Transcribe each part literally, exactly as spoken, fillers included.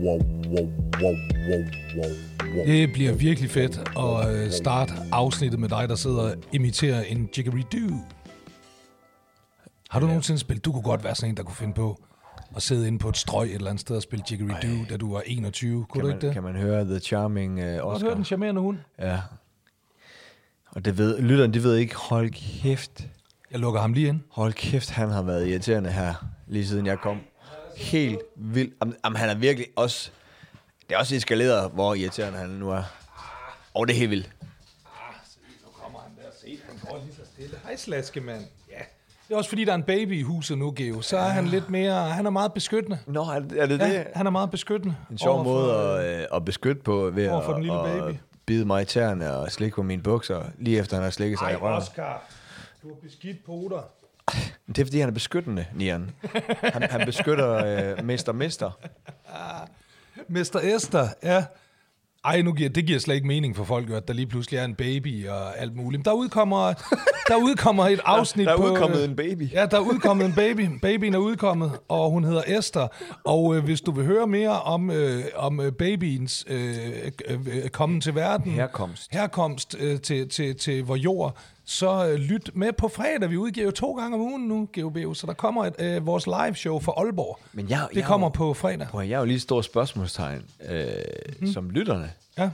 wow, wow, wow, wow, wow. Det bliver virkelig fedt at starte afsnittet med dig, der sidder og imiterer en jiggery-doo. Har du ja. nogensinde spillet? Du kunne godt være sådan en, der kunne finde på at sidde inde på et strøg et eller andet sted og spille jiggery-doo, da du var enogtyve. Kunne kan du man, ikke det? Kan man høre The Charming uh, Oscar? Kan du høre den charmerende hund? Ja. Og det ved, lytteren, de ved ikke, hold kæft. Jeg lukker ham lige ind. Hold kæft, han har været irriterende her, lige siden jeg kom. Helt vildt. Jamen, jamen, han er virkelig også... Det er også eskaleret, hvor irriterende han nu er. Og det er helt vildt. Ah, se, nu kommer han der. Se, han går lige så stille. Hej, slaskemand. Ja. Det er også fordi, der er en baby i huset nu, Geo. Så er han lidt mere... Han er meget beskyttende. Nå, er det er det? Ja, det? han er meget beskyttende. En sjov overfor, måde at, øh, at beskytte på, ved overfor den lille at, baby. at bide mig i tæerne og slikke på mine bukser, lige efter han har slikket sig Ej, i røven. Oscar. Du har beskidt poter. Det er fordi, han er beskyttende, Nian. Han, han beskytter øh, Mister Mister. mister Esther, ja. Ej, nu giver, det giver slet ikke mening for folk, at der lige pludselig er en baby og alt muligt. Der udkommer, der udkommer et afsnit der, der er på... udkommet en baby. Ja, der er udkommet en baby. Babyen er udkommet, og hun hedder Esther. Og øh, hvis du vil høre mere om, øh, om øh, babyens øh, øh, kommen til verden... Herkomst. Herkomst øh, til, til, til vor jord, så øh, lyt med på fredag. Vi udgiver jo to gange om ugen nu, G O B. Så der kommer et, øh, vores live show for Aalborg. Men jeg, det jeg, kommer jeg, på fredag. Prøv, jeg er jo lige et stort spørgsmålstegn, øh, mm. som lytterne. Ja.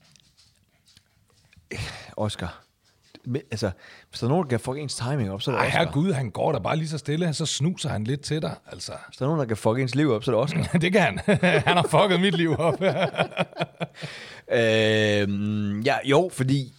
Oscar, altså, hvis der er nogen, der kan fuck ens timing op, så er det Ej, Oscar. herregud, han går der bare lige så stille, så snuser han lidt til dig, altså. Hvis der er nogen, der kan fuck ens liv op, så er det Oscar. Det kan han. Han har fucket mit liv op. øh, ja, jo, fordi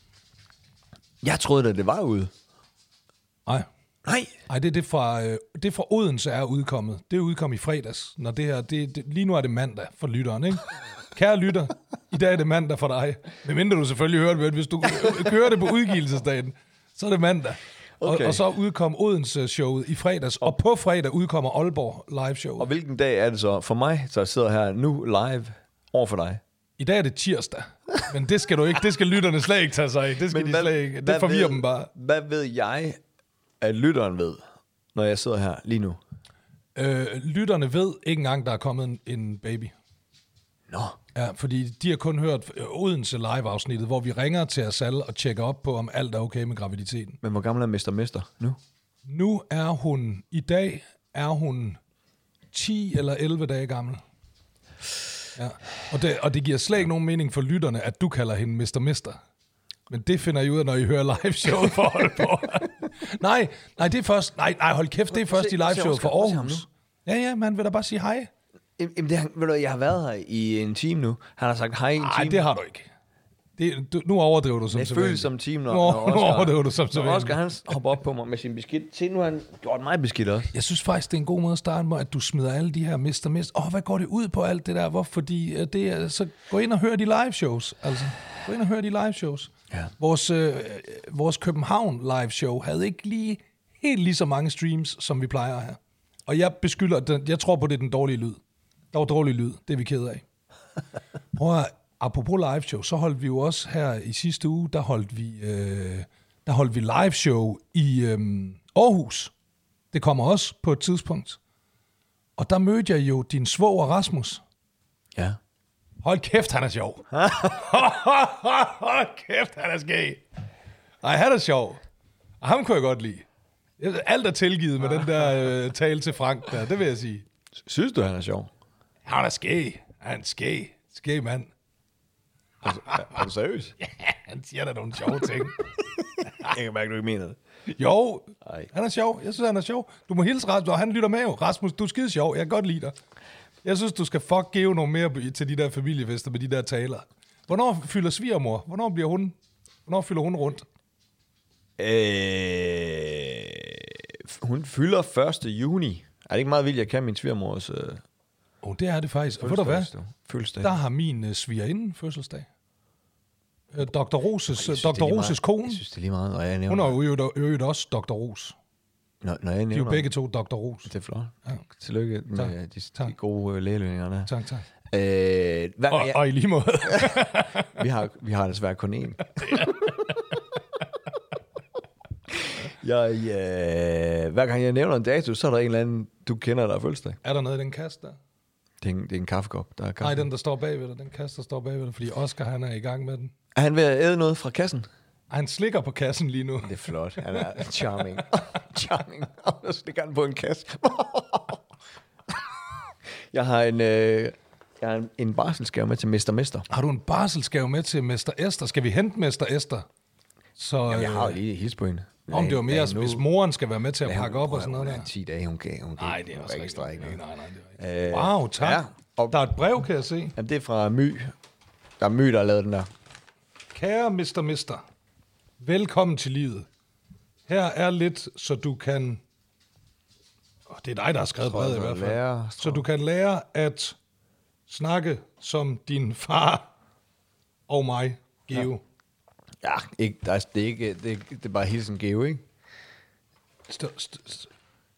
jeg troede, at det var ude. Nej. Nej. Nej, det er det fra, øh, det fra Odense er udkommet. Det er udkommet i fredags. Når det her, det, det, lige nu er det mandag for lytteren, ikke? Kære lytter, i dag er det mandag for dig. Men mindre du selvfølgelig hører det, hvis du kører det på udgivelsesdagen, så er det mandag. Okay. Og, og så udkom Odense-showet i fredags, og på fredag udkommer Aalborg live-showet. Og hvilken dag er det så for mig, så jeg sidder her nu live over for dig? I dag er det tirsdag, men det skal du ikke, det skal lytterne slet ikke tage sig af. Det skal men de hvad, slet ikke. Det forvirrer ved, dem bare. Hvad ved jeg, at lytteren ved, når jeg sidder her lige nu? Øh, lytterne ved ikke engang, der er kommet en, en baby. Nå. Ja, fordi de har kun hørt Odense live-afsnittet, hvor vi ringer til Asal og tjekker op på, om alt er okay med graviditeten. Men hvor gammel er Mister Mister nu? Nu er hun, i dag er hun ti eller elleve dage gammel. Ja. Og, det, og det giver slet ikke nogen mening for lytterne, at du kalder hende Mister Mister. Men det finder I ud af, når I hører live-showet for Aalborg. nej, nej, det er først, nej, nej, hold kæft, det er først i live-showet for Aarhus. Ja, ja, man vil da bare sige hej. Jamen, det, ved du, jeg har været her i en time nu. Han har sagt hej i en time. Nej, det har du ikke. Det, du, nu overdriver du som det føles som en time, når, nu, når Oscar, nu overdriver du som når Oscar han hopper op på mig med sin beskidt. Se, nu har han gjort mig beskidt også. Jeg synes faktisk, det er en god måde at starte med, at du smider alle de her mister Mister. Åh, oh, hvad går det ud på alt det der? Hvor? Fordi det er, så gå ind og hør de live shows. Altså, gå ind og hør de live shows. Ja. Vores, øh, vores København live show havde ikke lige helt lige så mange streams, som vi plejer her. Og jeg beskylder, den, jeg tror på, det er den dårlige lyd. Der var dårlig lyd, det er vi ked af. Prøv at, apropos live show, så holdt vi jo også her i sidste uge, der holdt vi, øh, der holdt vi live show i øh, Aarhus. Det kommer også på et tidspunkt. Og der mødte jeg jo din svoger Rasmus. Ja. Hold kæft, han er sjov. Hold kæft, han er skæg. Ej, han er sjov. Og ham kunne jeg godt lide. Alt er tilgivet med den der øh, tale til Frank der, det vil jeg sige. Synes du, han er sjov? Han er skæg. Han er skæg. Skæg mand. Er, er, er du seriøs? Ja, han siger da nogle sjove ting. Jeg kan mærke, du ikke mener det. Jo, Ej. Han er sjov. Jeg synes, han er sjov. Du må hilse Rasmus, og han lytter med jo. Rasmus, du er skide sjov. Jeg kan godt lide dig. Jeg synes, du skal fuck give noget mere til de der familiefester med de der taler. Hvornår fylder svigermor? Hvornår bliver hun? Hvornår fylder hun rundt? Øh, hun fylder første juni. Er det ikke meget vildt, jeg kan min svigermors... Øh, oh, det er det faktisk. Og ved du hvad? Fødselsdag. Der har min uh, svigerinde fødselsdag. Uh, doktor Roses, uh, doktor Roses kone. Jeg synes, det er lige meget, når jeg nævner. Hun er jo øvrigt også doktor Ros. Når, når jeg nævner. De er jo begge to doktor Ros. Det er flot. Ja. Tillykke med tak. de, tak. de gode uh, lægelønninger der. Tak, tak. Øh, hvad, og, jeg, og i lige måde. vi, har, vi har desværre kun én. jeg, øh, hver gang jeg nævner en dato, så er der en eller anden, du kender, der er fødselsdag. Er der noget i den kasse der? Det det er en, det er en kaffekop, der er kaffe. Nej, den, der står bagved dig. Den kasse, der står bagved dig, fordi Oscar, han er i gang med den. Er han ved at æde noget fra kassen? Han slikker på kassen lige nu. Det er flot. Han er charming. Charming. Og så slikker han på en kasse. Jeg har en, øh, jeg har en, en barselsgave med til Mister Mester. Har du en barselsgave med til Mester Esther? Skal vi hente Mester Esther? Så, Jamen, jeg har jo øh, lige hils på hende. om det var mere, nu, hvis moren skal være med til at ja, pakke op og sådan hun, noget hun der. ti dage, hun kan. Hun kan Nej, det er også ikke ikke strække nej, noget. nej, nej, det er ikke. Øh, Wow, tak. Ja, og, Der er et brev, kan jeg se. jamen, det er fra My. Der er My, der har lavet den der. Kære Mister Mister, velkommen til livet. Her er lidt, så du kan... Oh, det er dig, der har skrevet brevet i hvert fald. Lære, Så du kan lære at snakke som din far og mig, Geo. Ja, ikke, der er, det, er ikke, det, er, det er bare hilsen Geo, ikke? St- st- st-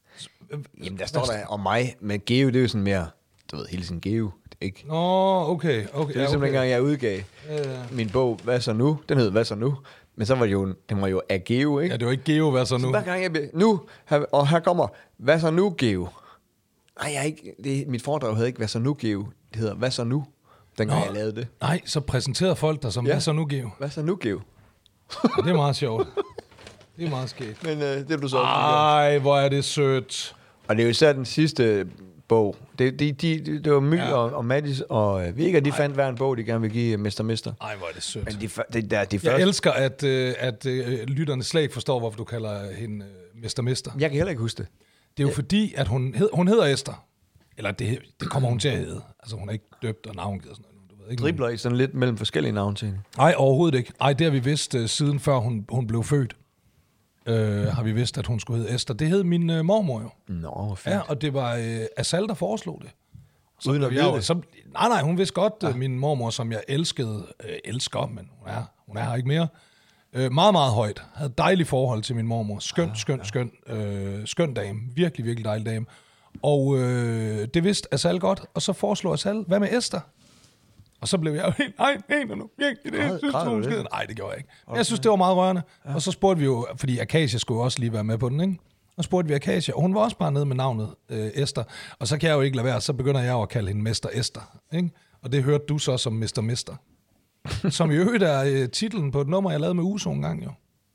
Jamen, der står der om mig, men Geo, det er jo sådan mere, du ved, hilsen Geo. Det er ikke... Nå, okay, okay. Det er ligesom ja, okay. dengang, jeg udgav Ja, ja. min bog, Hvad så nu? Den hed Hvad så nu? Men så var det jo, den var jo af Geo, ikke? Ja, det var ikke Geo, hvad så nu? Så hver gang jeg bliver, nu, her, og her kommer, Hvad så nu, Geo? Nej, jeg er ikke, det, mit foredrag hedder ikke Hvad så nu, Geo? Det hedder Hvad så nu? Dengang Nå. jeg lavede det. Nej, så præsenterede folk dig som, Ja. hvad så nu, Geo? Hvad så nu, Geo? Ja, det er meget sjovt. Det er meget skægt. Men øh, det er du så også. Ej, hvor er det sødt. Og det er jo især den sidste bog. Det, de, de, de, det var My Ja. ja. og, og Mattis og uh, Vega, de fandt hver en bog, de gerne vil give uh, Mister Mister. Ej, hvor er det sødt. Men de, før- de, der, de Jeg første... elsker, at, øh, at øh, lytterne slet ikke forstår, hvorfor du kalder hende øh, Mister Mister. Jeg kan heller ikke huske det. Det er jo fordi, at hun, hed, hun hedder Esther. Eller det, det kommer hun til at hedde. Altså, hun er ikke døbt og navngivet og sådan noget. Du ved ikke, Dribler I sådan lidt mellem forskellige navne til hende? Nej, overhovedet ikke. Ej, det har vi vidst uh, siden før hun, hun blev født. Uh, har vi vidst, at hun skulle hedde Esther. Det hed min uh, mormor jo. Nå, hvor fint. Ja, og det var uh, Asal, der foreslog det. Så Uden at blev vide jeg jo- det? Så, nej, nej, hun vidste godt, ja. min mormor, som jeg elskede, uh, elsker, men hun er, hun er her ikke mere. Uh, meget, meget højt. Havde dejligt forhold til min mormor. Skøn, skøn, skøn. Uh, skøn dame. Virkelig, virkelig dejlig dame. Og uh, det vidste Asal godt, og så foreslog Asal, hvad med Esther? Og så blev jeg jo helt, nej, mener nu virkelig det? Græd- Synes græd du, du hun det? skide? Nej, det gjorde jeg ikke. Men jeg synes, det var meget rørende. Ja. Og så spurgte vi jo, fordi Akasia skulle jo også lige være med på den, ikke? Og spurgte vi Akasia, og hun var også bare nede med navnet øh, Esther. Og så kan jeg jo ikke lade være, så begynder jeg jo at kalde hende Mester Esther, ikke? Og det hørte du så som Mister Mister. Som i øvrigt er øh, titlen på et nummer, jeg lavede med Uso en gang, jo.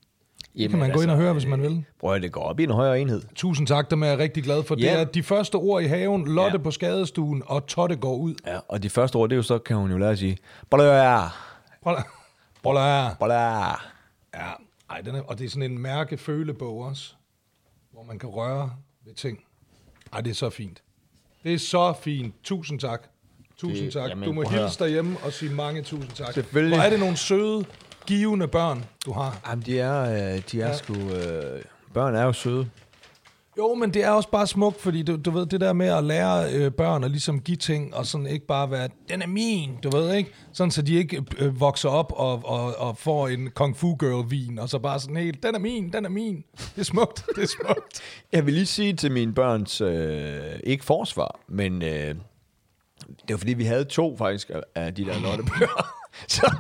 Det kan man gå ind og høre, hvis man vil. Prøv at det går op i en højere enhed. Tusind tak, dem er jeg rigtig glad for. Det Ja. er de første ord i haven, Lotte Ja. på skadestuen, og Totte går ud. Ja, og de første ord, det er jo så, kan hun jo lære at sige, Bollør, Boller. Boller. bollør. Ja, ej, den er, og det er sådan en mærkefølebog også, hvor man kan røre ved ting. Ej, det er så fint. Det er så fint. Tusind tak. Tusind Det- tak. jamen, Du må prøv at hilse derhjemme og sige mange tusind tak. Selvfølgelig. Hvor er det nogle søde, givende børn, du har. Jamen, de er, øh, de er Ja. ja. sgu... Øh, børn er jo søde. Jo, men det er også bare smukt, fordi du, du ved, det der med at lære øh, børn at ligesom give ting, og sådan ikke bare være, den er min, du ved ikke? Sådan, så de ikke øh, vokser op og, og, og får en kung fu girl-vin, og så bare sådan helt, den er min, den er min. Det er smukt, det er smukt. Jeg vil lige sige til mine børns, øh, ikke forsvar, men øh, det var fordi, vi havde to faktisk af- af de der lottebøger. Så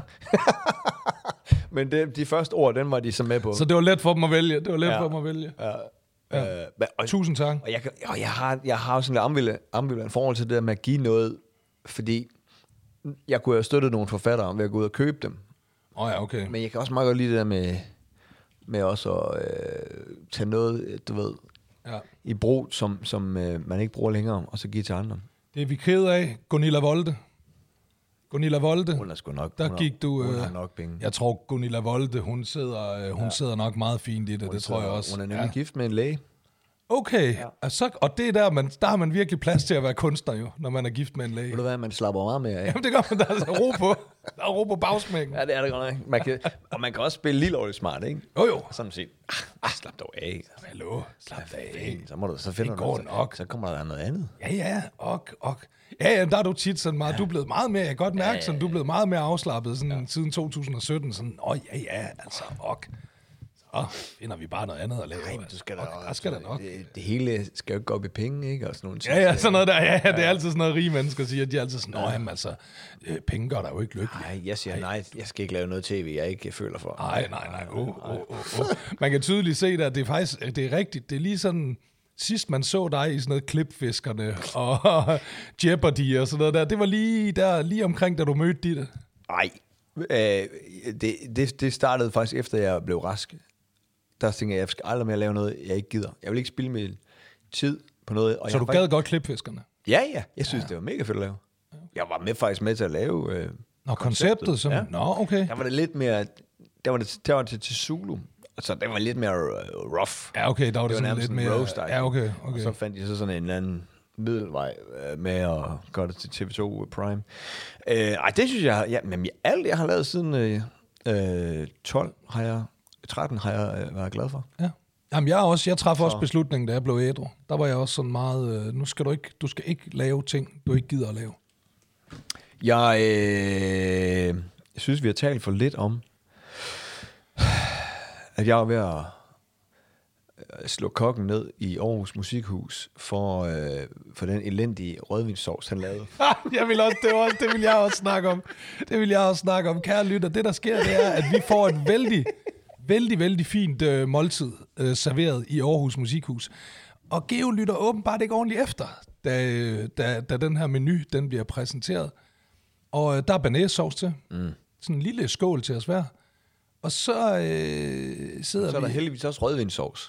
men det, de første ord, den var de så med på. Så det var let for dem at vælge, det var let ja. Ja. for dem at vælge. Ja. Ja. Øh, men- og, Tusind tak. og jeg, kan- og jeg har, jeg har jo sådan lidt ambivalent, ambivalent forhold til det der med at give noget, fordi jeg kunne have støttet nogle forfattere ved at gå ud og købe dem. Åh oh, ja, okay. Men jeg kan også meget godt lide det der med, med også at øh, tage noget, du ved, Ja. i brug, som, som øh, man ikke bruger længere, og så give til andre. Det er vi ked af. Gunilla Volde. Gunilla Volde. Hun er sgu nok. Der hun har- gik du... Hun øh, har nok penge. Jeg tror, Gunilla Volde, hun sidder, øh, hun ja. sidder nok meget fint i det, Hun det tror jeg sidder- også. Hun er nemlig Ja. ja. gift med en læge. Okay, ja. altså, og det er der, man, der har man virkelig plads til at være kunstner jo, når man er gift med en læge. Ved du hvad, man slapper meget mere af. Jamen det gør man, der er altså ro på. Der er ro på bagsmækken. Ja, det er det godt nok. Man kan, og man kan også spille lige lovligt smart, ikke? Jo jo. Sådan set. Ah, slap dog af. Hallo, slap af. Så, må du, så finder Det du går noget- nok. Så kommer der noget andet. Ja, ja, ok, ok. Ja, ja, der er du tit sådan meget, du er blevet meget mere, jeg kan godt mærke, sådan, du er blevet meget mere afslappet sådan, ja. siden to tusind og sytten. Sådan, åh ja, ja, altså, ok. Så finder vi bare noget andet at lave. Nej, men du skal da ok, også- der skal der nok. Det, det hele skal jo ikke gå op i penge, ikke? Og sådan nogle ting. Ja, ja, sådan noget der. Ja, ja, det er altid sådan noget, rige mennesker siger. De er altid sådan, nå, jamen, altså, øh, penge gør der jo ikke lykkelig. Nej, jeg siger nej. Jeg skal ikke lave noget tv, jeg ikke føler for. Nej, nej, nej. Oh, oh, oh, oh. Man kan tydeligt se det, at det er faktisk det er rigtigt. Det er lige sådan, sidst man så dig i sådan noget Klipfiskerne og Jeopardy og sådan noget der, det var lige der, lige omkring, da du mødte Ditte. Nej, øh, det, det, det startede faktisk efter, jeg blev rask. Der tænkte jeg, jeg skal aldrig mere lave noget, jeg ikke gider. Jeg vil ikke spille min tid på noget. Og så jeg du faktisk... gad godt Klipfiskerne? Ja, ja. Jeg synes, ja. det var mega fedt at lave. Jeg var med faktisk med til at lave øh, Nå, konceptet. Som... Ja. Nå, okay. Der var det lidt mere... Der var det, der var det til Zulu. Så det var lidt mere uh, rough. Ja, okay, der var det, det var sådan lidt mere... roast, ja, okay, okay. Og så fandt jeg så sådan en eller anden middelvej uh, med at gøre det til T V to Prime. Uh, ej, det synes jeg... Ja, men alt, jeg har lavet siden uh, uh, tolv, har jeg... tretten har jeg uh, været glad for. Ja. Jamen, jeg, også, jeg træffede også beslutningen, da jeg blev ædru. Der var jeg også sådan meget... Uh, nu skal du ikke... Du skal ikke lave ting, du ikke gider at lave. Jeg, øh, jeg synes, vi har talt for lidt om, at jeg er ved at slå kokken ned i Aarhus Musikhus for, øh, for den elendige rødvinssovs, han lavede. jeg vil også, det, var også, det vil jeg også snakke om. Det vil jeg også snakke om. Kære lytter, det der sker, det er, at vi får et vældig, vældig, vældig fint øh, måltid øh, serveret i Aarhus Musikhus. Og Geo lytter åbenbart ikke ordentligt efter, da, da, da den her menu den bliver præsenteret. Og øh, der er banæssovs til. Mm. Sådan en lille skål til os hver. Og så øh, sidder vi... Så er der vi... heldigvis også rødvinssovs.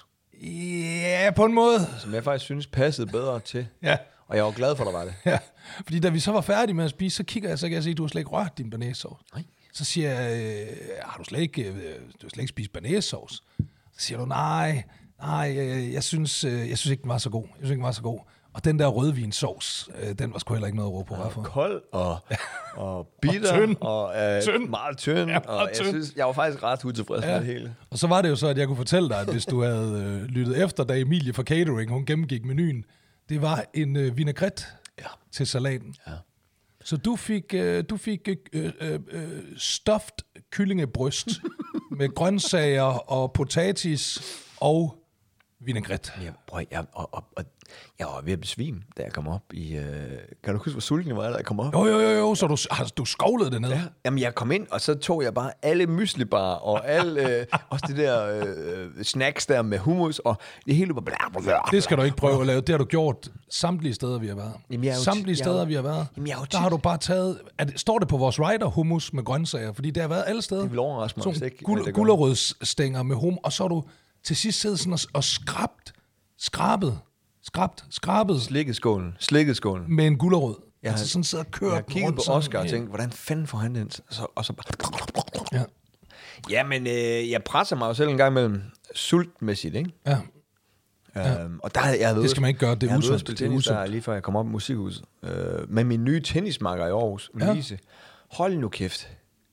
Ja, på en måde. Som jeg faktisk synes passede bedre til. Ja. Og jeg var glad for, at der var det. Ja, fordi da vi så var færdige med at spise, så kigger jeg, så kan jeg se, at du har slet ikke rørt din banæssovs. Nej. Så siger jeg, øh, har du slet ikke, øh, du har slet ikke spist banæssovs? Så siger du, nej, nej, øh, jeg, synes, øh, jeg synes ikke, den var så god. Jeg synes ikke, den var så god. Og den der rødvinsovs, øh, den var sgu heller ikke noget at råbe på. Den var kold og, og bitter og, tynd. og øh, tynd. meget tynd. Ja, meget og jeg, tynd. Synes, jeg var faktisk ret utilfreds ja. med det hele. Og så var det jo så, at jeg kunne fortælle dig, at hvis du havde øh, lyttet efter, da Emilie fra Catering, hun gennemgik menuen, det var en øh, vinaigrette ja. til salaten. Ja. Så du fik, øh, du fik øh, øh, øh, stuffed kyllingebryst med grøntsager og potatis og vinaigrette. Ja, prøv, jeg, og, og, og, jeg var ved at besvime, da jeg kom op i... Øh, kan du huske, hvor sulten jeg var, da jeg kom op? Jo, jo, jo, jo så du, altså, du skovlede det ned. Ja. Jamen, jeg kom ind, og så tog jeg bare alle myslibar, og alle, øh, også de der øh, snacks der med hummus, og det hele var... Bla, bla, bla. Det skal du ikke prøve at lave. Det har du gjort samtlige steder, vi har været. Jamen, samtlige t- steder, vi har været. Jamen, jeg der har du bare taget... Det, står det på vores rider, hummus med grøntsager? Fordi det har været alle steder. Det vil overraske mig, hvis ikke... Gul- gulerødsstænger med hum, og så har du til sidst siddet sådan og, og skrabt, skrabet, skrabt, skrabet. Slikkeskålen, slikkeskålen. Med en gulerod. Jeg altså sådan sidder og kører. Jeg har kigget på Oscar og tænkt, hvordan fanden får han den? Så, og så ja. Jamen, øh, jeg presser mig jo selv en gang imellem sultmæssigt, ikke? Ja. Ja. Øhm, og der havde jeg det skal man ikke gøre, det er usundt. Jeg havde der lige før jeg kom op i musikhuset. Øh, med min nye tennismakker i Aarhus, Lise. Ja. Hold nu kæft.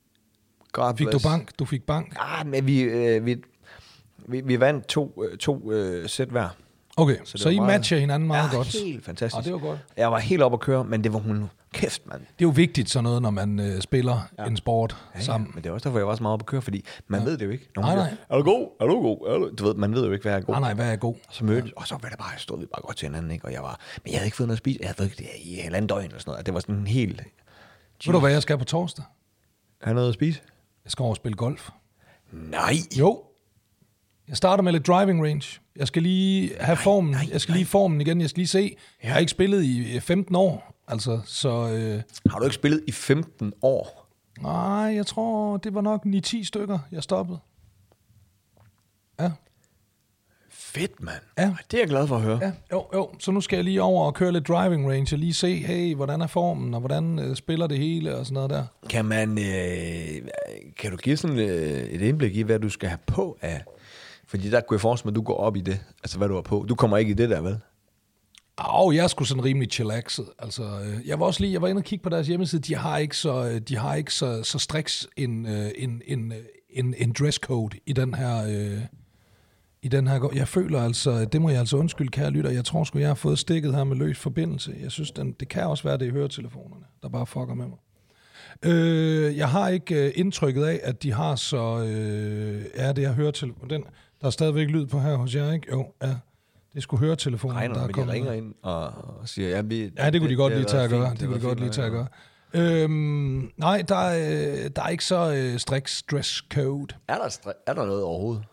God fik bless. du bank? Du fik bank? Ah, men vi, øh, vi, vi, vi vandt to, to øh, sæt hver. Okay, så, så I meget, matcher hinanden meget ja, godt. Helt fantastisk. Ah, det var godt. Jeg var helt oppe at køre, men det var hun kæft, mand. Det er jo vigtigt sådan noget, når man øh, spiller ja. en sport ja, sammen. Ja, men det er også derfor, jeg var så meget oppe at køre, fordi man ja. ved det jo ikke. Nej, nej. Er du god? Er du god? Er du? Du ved, man ved jo ikke, hvad er god. Nej, nej, hvad er god? Og så mødte, ja. og så var det bare, stod vi bare godt til hinanden, ikke? Og jeg var, men jeg havde ikke fået noget at spise. Jeg havde ikke det i en halvandet døgn eller sådan noget. Det var sådan helt... Ved du, hvad jeg skal på torsdag? Har noget at spise? Jeg skal over og spille golf. Nej. Jo. Jeg starter med lidt driving range. Jeg skal lige have nej, formen. Nej, jeg skal nej. lige formen igen. Jeg skal lige se. Ja. Jeg har ikke spillet i femten år. Altså, så... Øh... Har du ikke spillet i femten år? Nej, jeg tror, det var nok ni ti stykker, jeg stoppede. Ja. Fedt, mand. Ja. Det er jeg glad for at høre. Ja, jo, jo. Så nu skal jeg lige over og køre lidt driving range og lige se, hey, hvordan er formen, og hvordan øh, spiller det hele, og sådan noget der. Kan man... Øh, kan du give sådan øh, et indblik i, hvad du skal have på af... Fordi der kunne jeg forestille mig, at du går op i det. Altså, hvad du har på. Du kommer ikke i det der, vel? Åh, jeg er sgu sådan rimelig chillaxet. Altså, øh, jeg var også lige, jeg var inde og kigge på deres hjemmeside. De har ikke så, de har ikke så, så striks en, øh, en, en, en, en dresscode i den her... Øh, i den her. Jeg føler altså, det må jeg altså undskylde, kære lytter. Jeg tror sgu, jeg har fået stikket her med løs forbindelse. Jeg synes, den, det kan også være, det er høretelefonerne, der bare fucker med mig. Øh, jeg har ikke øh, indtrykket af, at de har så... Øh, ja, det er høretelefon. Den, der er stadigvæk lyd på her hos jer, ikke? Jo, ja. Det skulle høretelefonen, regner, der er kommet. De ringer ind og, og siger... Ja, vi, ja, det kunne de godt lige tage at gøre. Det, det kunne de godt lige tage at gøre. Øhm, nej, der er, der er ikke så øh, striks dress code. Er der, er der noget overhovedet?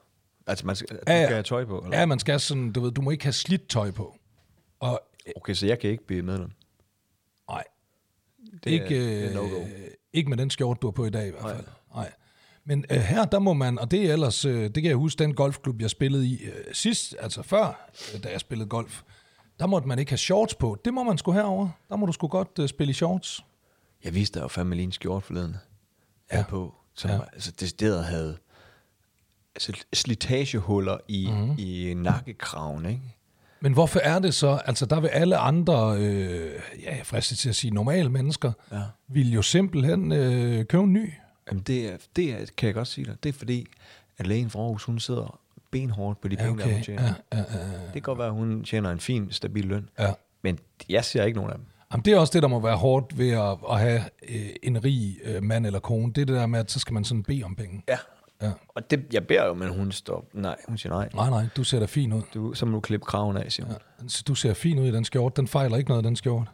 Altså, man skal, du Ja, ja. skal have tøj på? Eller? Ja, man skal sådan, du ved, du må ikke have slidt tøj på. Og, Okay, så jeg kan ikke blive medlem? nej, Det ikke, er, det er øh, no-go. ikke med den skjorte, du har på i dag i hvert fald. Nej. Men øh, her, der må man, og det er ellers, øh, det kan jeg huske, den golfklub, jeg spillede i øh, sidst, altså før, øh, da jeg spillede golf, der måtte man ikke have shorts på. Det må man sgu herover. Der må du sgu godt øh, spille i shorts. Jeg vidste, der var fandme lige en skjort forleden. Ja. Ja. På, som Ja. ja. altså, decideret havde altså, slitagehuller i, mm-hmm. i nakkekraven, ikke? Men hvorfor er det så, altså der vil alle andre, øh, ja, jeg fristes til at sige normale mennesker, Ja. vil jo simpelthen øh, købe en ny. Jamen, det, er, det er, kan jeg godt sige dig. Det er fordi, at lægen fra Aarhus, hun sidder benhårdt på de Ja, penge, der okay. hun tjener. Ja, ja, ja, ja. Det kan godt være, at hun tjener en fin, stabil løn. Ja. Men jeg ser ikke nogen af dem. Jamen, det er også det, der må være hårdt ved at, at have øh, en rig øh, mand eller kone. Det er det der med, at så skal man sådan bede om penge. Ja. Ja. Og det, jeg beder jo, men hun står... Nej, hun siger nej. Nej, nej, du ser da fin ud. Du, så må du klippe kraven af, siger hun. Ja. Du ser fin ud i den skjort. Den fejler ikke noget, den skjort.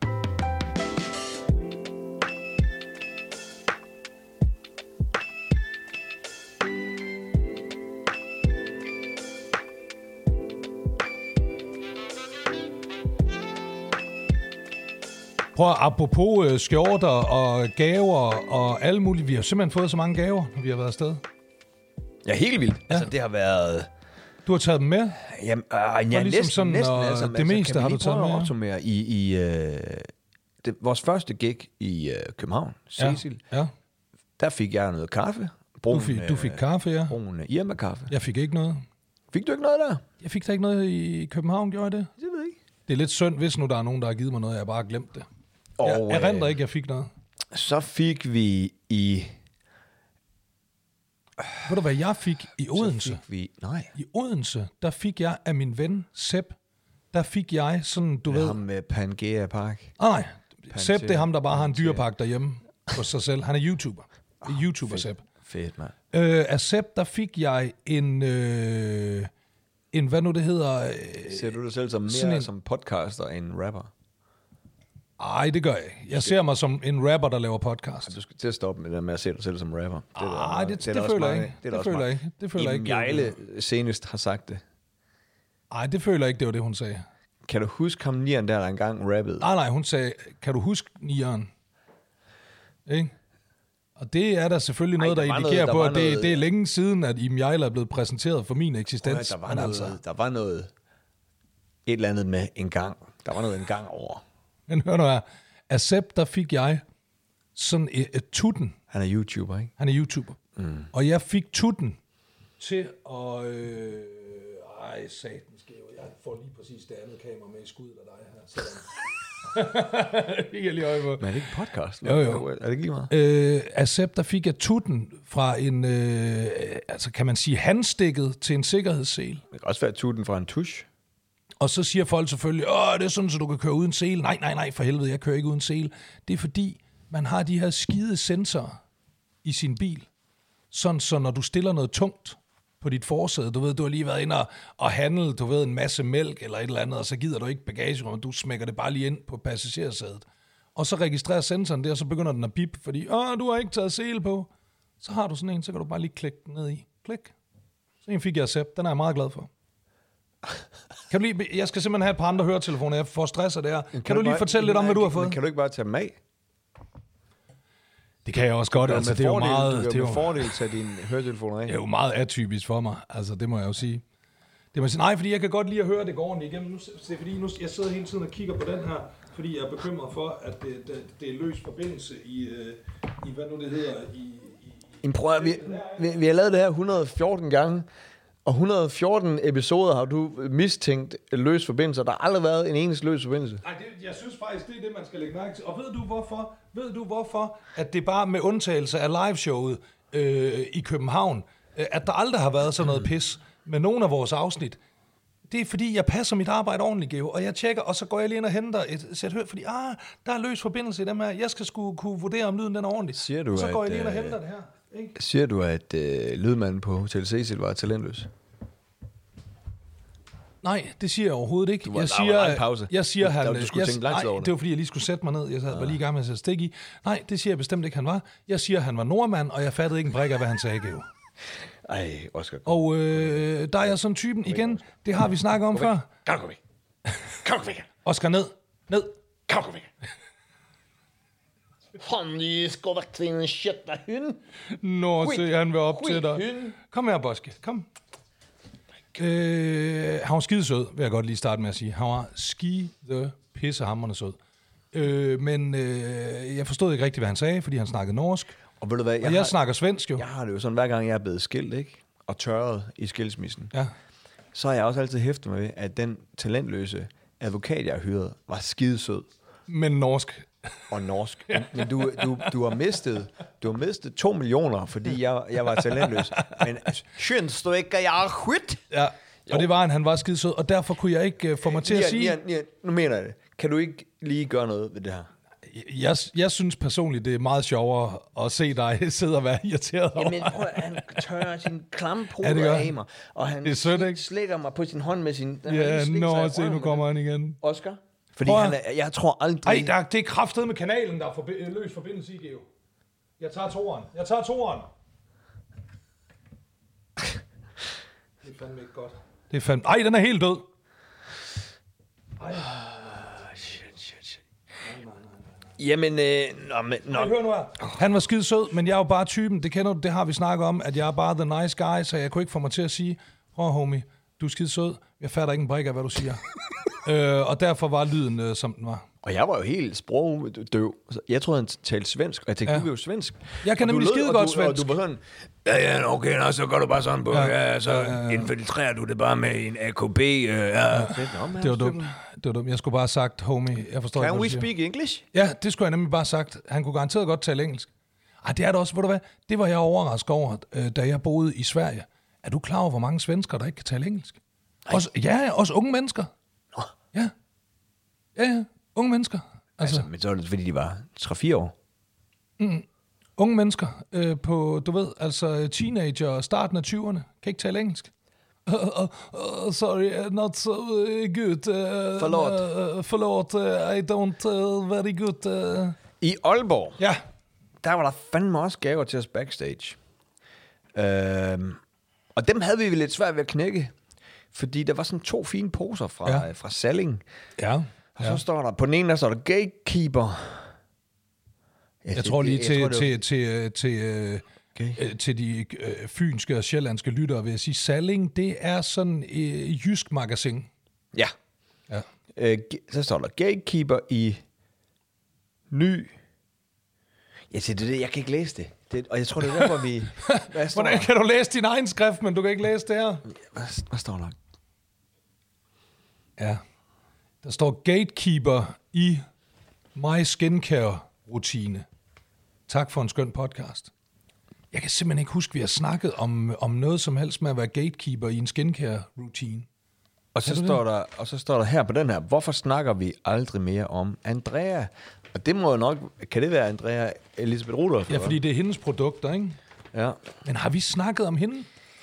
Prøv at, apropos øh, skjorter og gaver og alle mulige. Vi har simpelthen fået så mange gaver, når vi har været afsted. Ja, helt vildt. Ja. Altså, det har været... Du har taget dem med? Jamen, øh, ja, ligesom næsten, sådan, næsten og altså, det altså, meste kan har vi du lige taget prøve med, at ja? opsummere i, i øh, det, vores første gig i øh, København, Cecil, Ja, ja. der fik jeg noget kaffe. Brun, Du fik, du fik kaffe, ja. Brun Irma-kaffe. Jeg fik ikke noget. Fik du ikke noget der? Jeg fik da ikke noget i København, gjorde jeg det? Det ved jeg ikke. Det er lidt synd, hvis nu der er nogen, der har givet mig noget, jeg bare har glemt det. Og, Jeg, jeg render øh, ikke, jeg fik noget. Så fik vi i... Ved du hvad, jeg fik i Odense? Så fik vi... Nej. I Odense, der fik jeg af min ven, Sepp, der fik jeg sådan, du Med ved... ham med Pangea Park. Ah, nej, Sepp, det er ham, der bare har en dyrepark derhjemme på sig selv. Han er YouTuber. Det er YouTuber, Sepp. Fedt, mand. Øh, af Sepp, der fik jeg en... Øh, en, hvad nu det hedder... Øh, Ser du dig selv som sådan mere en- som podcaster end rapper? ej, det gør jeg ikke. Jeg ser mig som en rapper, der laver podcast. Du skal til at stoppe med det med at se dig selv som rapper. Det er der Ej, meget- det, er det, der det også føler jeg mange- ikke. Det, er der Det også føler jeg mange. ikke. Det føler jeg Iben ikke. Hjejle senest har sagt det. Nej, det føler jeg ikke, det var det, hun sagde. Kan du huske ham nieren der, der engang rappede? Nej, nej, hun sagde, kan du huske nieren? Ikke? Og det er der selvfølgelig Ej, noget, der der var indikerer noget- der på, var at det, noget- det er længe siden, at Iben Hjejle er blevet præsenteret for min eksistens. der, var Men noget, altså, der var noget... Et eller andet med en gang. Der var noget en gang over. men hør nu her. Af Sepp, der fik jeg sådan et, et tutten. Han er YouTuber, ikke? Han er YouTuber. Mm. Og jeg fik tutten til at... Øh, ej, satans skæve. Jeg får lige præcis det andet kamera med i skuddet af dig her. Sådan. Det fik jeg lige øje på. Men er det ikke podcast? Jo, jo. Er det ikke lige meget? Øh, af Sepp, der fik jeg tutten fra en, øh, altså kan man sige, handstikket til en sikkerhedssel. Det kan også være tuten fra en tusch. Og så siger folk selvfølgelig, åh, det er sådan, så du kan køre uden sele. Nej, nej, nej, for helvede, jeg kører ikke uden sele. Det er fordi, man har de her skide sensorer i sin bil. Sådan, så når du stiller noget tungt på dit forsæde, du ved, du har lige været inde og, og handle, du ved, en masse mælk eller et eller andet, og så gider du ikke bagagerummet, du smækker det bare lige ind på passagersædet. Og så registrerer sensoren det, og så begynder den at bip, fordi, åh, du har ikke taget sele på. Så har du sådan en, så kan du bare lige klikke den ned i. Klik. Så en fik jeg Sepp, den er jeg meget glad for. Kan du lige, jeg skal simpelthen have et par andre høretelefoner, jeg får stress af det her. Kan, kan du lige bare, fortælle lidt om, hvad du har Men fået? kan du ikke bare tage dem af? Det kan jeg også godt, altså det er jo fordel, meget, du det kan er med jo, fordel tage dine høretelefoner af. det er jo meget atypisk for mig, altså det må jeg jo sige. Det må jeg sige, nej, fordi jeg kan godt lide at høre, at det går ordentligt igennem. Nu, det er fordi, nu, jeg sidder hele tiden og kigger på den her, fordi jeg er bekymret for, at det, det, det er løs forbindelse i, øh, i, hvad nu det hedder, i... i Jamen, prøv at, vi, vi, vi har lavet det her et hundrede og fjorten gange, og et hundrede og fjorten episoder har du mistænkt løs forbindelse, og der har aldrig været en eneste løs forbindelse. Nej, det, jeg synes faktisk, det er det, man skal lægge mærke til. Og ved du hvorfor? Ved du hvorfor, at det bare med undtagelse af liveshowet øh, i København, øh, at der aldrig har været sådan noget pis med nogle af vores afsnit? Det er fordi, jeg passer mit arbejde ordentligt, Geo, og jeg tjekker, og så går jeg lige ind og henter et sæt hør, fordi ah, der er løs forbindelse i dem her. Jeg skal sgu kunne vurdere, om lyden den er ordentlig. Siger du, og så går at, jeg lige ind og øh, henter det her. Ikke? Siger du, at øh, lydmanden på Hotel Cecil var talentløs? Nej, det siger jeg overhovedet ikke. Du var- jeg der siger, var lang pause. Jeg siger, han... Der- du skulle jeg, tænke lang tid nej, over det. det var fordi, jeg lige skulle sætte mig ned. Jeg var lige i gang med at sætte stik i. Nej, det siger jeg bestemt ikke, han var. Jeg siger, han var nordmand, og jeg fattede ikke en brik af, hvad han sagde, Geo. Ej, Oscar. Og øh, der er jeg sådan typen, igen, det har vi snakket om før. Kan du gå væk? Kan du gå væk? Oscar, ned. Ned. Kan du gå væk? Han I skal væk til en shit af hund. Nå, så han vil op Skit til dig. hund. Kom her, Boske. Kom. Øh, han var skide sød, vil jeg godt lige starte med at sige. Han var skide pissehamrende sød. Øh, men øh, jeg forstod ikke rigtigt, hvad han sagde, fordi han snakkede norsk. Og ved du hvad, jeg, Og jeg har, snakker svensk jo. jeg har det jo sådan, hver gang jeg er blevet skilt, ikke? Og tørret i skilsmissen, Ja. så har jeg også altid hæftet med, at den talentløse advokat, jeg har hyret, var skidesød Men norsk. og norsk. Men, men du, du, du har mistet du har mistet to millioner, fordi jeg, jeg var talentløs. Men synes du ikke, at jeg er skit? Ja. Og det var han, han var skide sød, og derfor kunne jeg ikke uh, få mig til at Nia, sige... Nia, Nia, nu mener jeg det. Kan du ikke lige gøre noget ved det her? Jeg, jeg synes personligt, det er meget sjovere at se dig sidde og være irriteret over. Jamen, prøv, at- han tørrer sin klamme Ja, det gør puder han. af mig, og han Det er sødt, ikke? slikker mig på sin hånd med sin... Ja, han nå, sig i se, nu røven kommer med han igen. det. Oscar? Fordi Prøv at- han er, jeg tror aldrig... Ej, der, det er kraftet med kanalen, der er forbi- løs forbindelse i, Geo. Jeg tager toeren. Jeg tager toeren. Det er fandme ikke godt. Det er fandme... Ej, den er helt død. Ej, Shit, shit, shit. Jamen, øh, nå, men... Nå. Ej, hør nu her. Han var skide sød, men jeg er jo bare typen, det kender du, det har vi snakket om, at jeg er bare the nice guy, så jeg kunne ikke få mig til at sige, prøv homie, du er skide sød, jeg fatter ikke en brik af, hvad du siger. øh, og derfor var lyden, øh, som den var. Og jeg var jo helt sprogdøv. Så jeg troede, han talte svensk, og jeg tænkte, Ja. du er jo svensk. Jeg kan Og du nemlig lød- skide og godt du, svensk. Og du var sådan, ja, ja, okay, nå, så gør du bare sådan på, Ja, ja, ja så ja, ja, ja. infiltrerer du det bare med en A K B. Øh, ja. Det var dumt. Det var dumt. Jeg skulle bare have sagt, homie, jeg forstår ikke, Can hvad we du siger. speak English? Ja, det skulle jeg nemlig bare have sagt. Han kunne garanteret godt tale engelsk. Ej, det er det også, ved du hvad? Det var jeg overrasket over, øh, da jeg boede i Sverige. Er du klar over, hvor mange svenskere, der ikke kan tale engelsk? Også, ja, også unge mennesker. Nå. Ja. Ja, ja. Unge mennesker. Altså, Altså, men så var det, fordi de var tre fire år. unge mennesker øh, på, du ved, altså teenager og starten af tyverne, kan ikke tale engelsk. Uh, uh, uh, sorry, not so uh, good. Uh, Forlåt. Uh, forlåt, uh, I don't uh, very good. Uh. I Aalborg, Ja, der var der fandme også gaver til os backstage. Øhm, og dem havde vi lidt svært ved at knække. Fordi der var sådan to fine poser fra, Ja. ja. fra Salling. ja. Og så står der, på den ene der står der gatekeeper. Jeg tror lige til, tror, det var- til, til, til, øh, Okay. øh, til de øh, fynske og sjællandske lyttere vil jeg sige, Salling, det er sådan et øh, jysk magasin. Ja. Ja. Øh, ge- så står der gatekeeper i ny. Ja, det er det, jeg kan ikke læse det. det og jeg tror, det er derfor, vi... Hvad står, Hvordan der? kan du læse din egen skrift, men du kan ikke læse det her? Hvad, hvad står der? Ja. Der står gatekeeper i My Skincare rutine. Tak for en skøn podcast. Jeg kan simpelthen ikke huske, at vi har snakket om, om noget som helst med at være gatekeeper i en skincare routine. Og så, Er du står der, og så står der her på den her, hvorfor snakker vi aldrig mere om Andrea? Og det må jo nok... Kan det være Andrea Elisabeth Rudolph? Ja, fordi det er hendes produkter, ikke? Ja. Men har vi snakket om hende?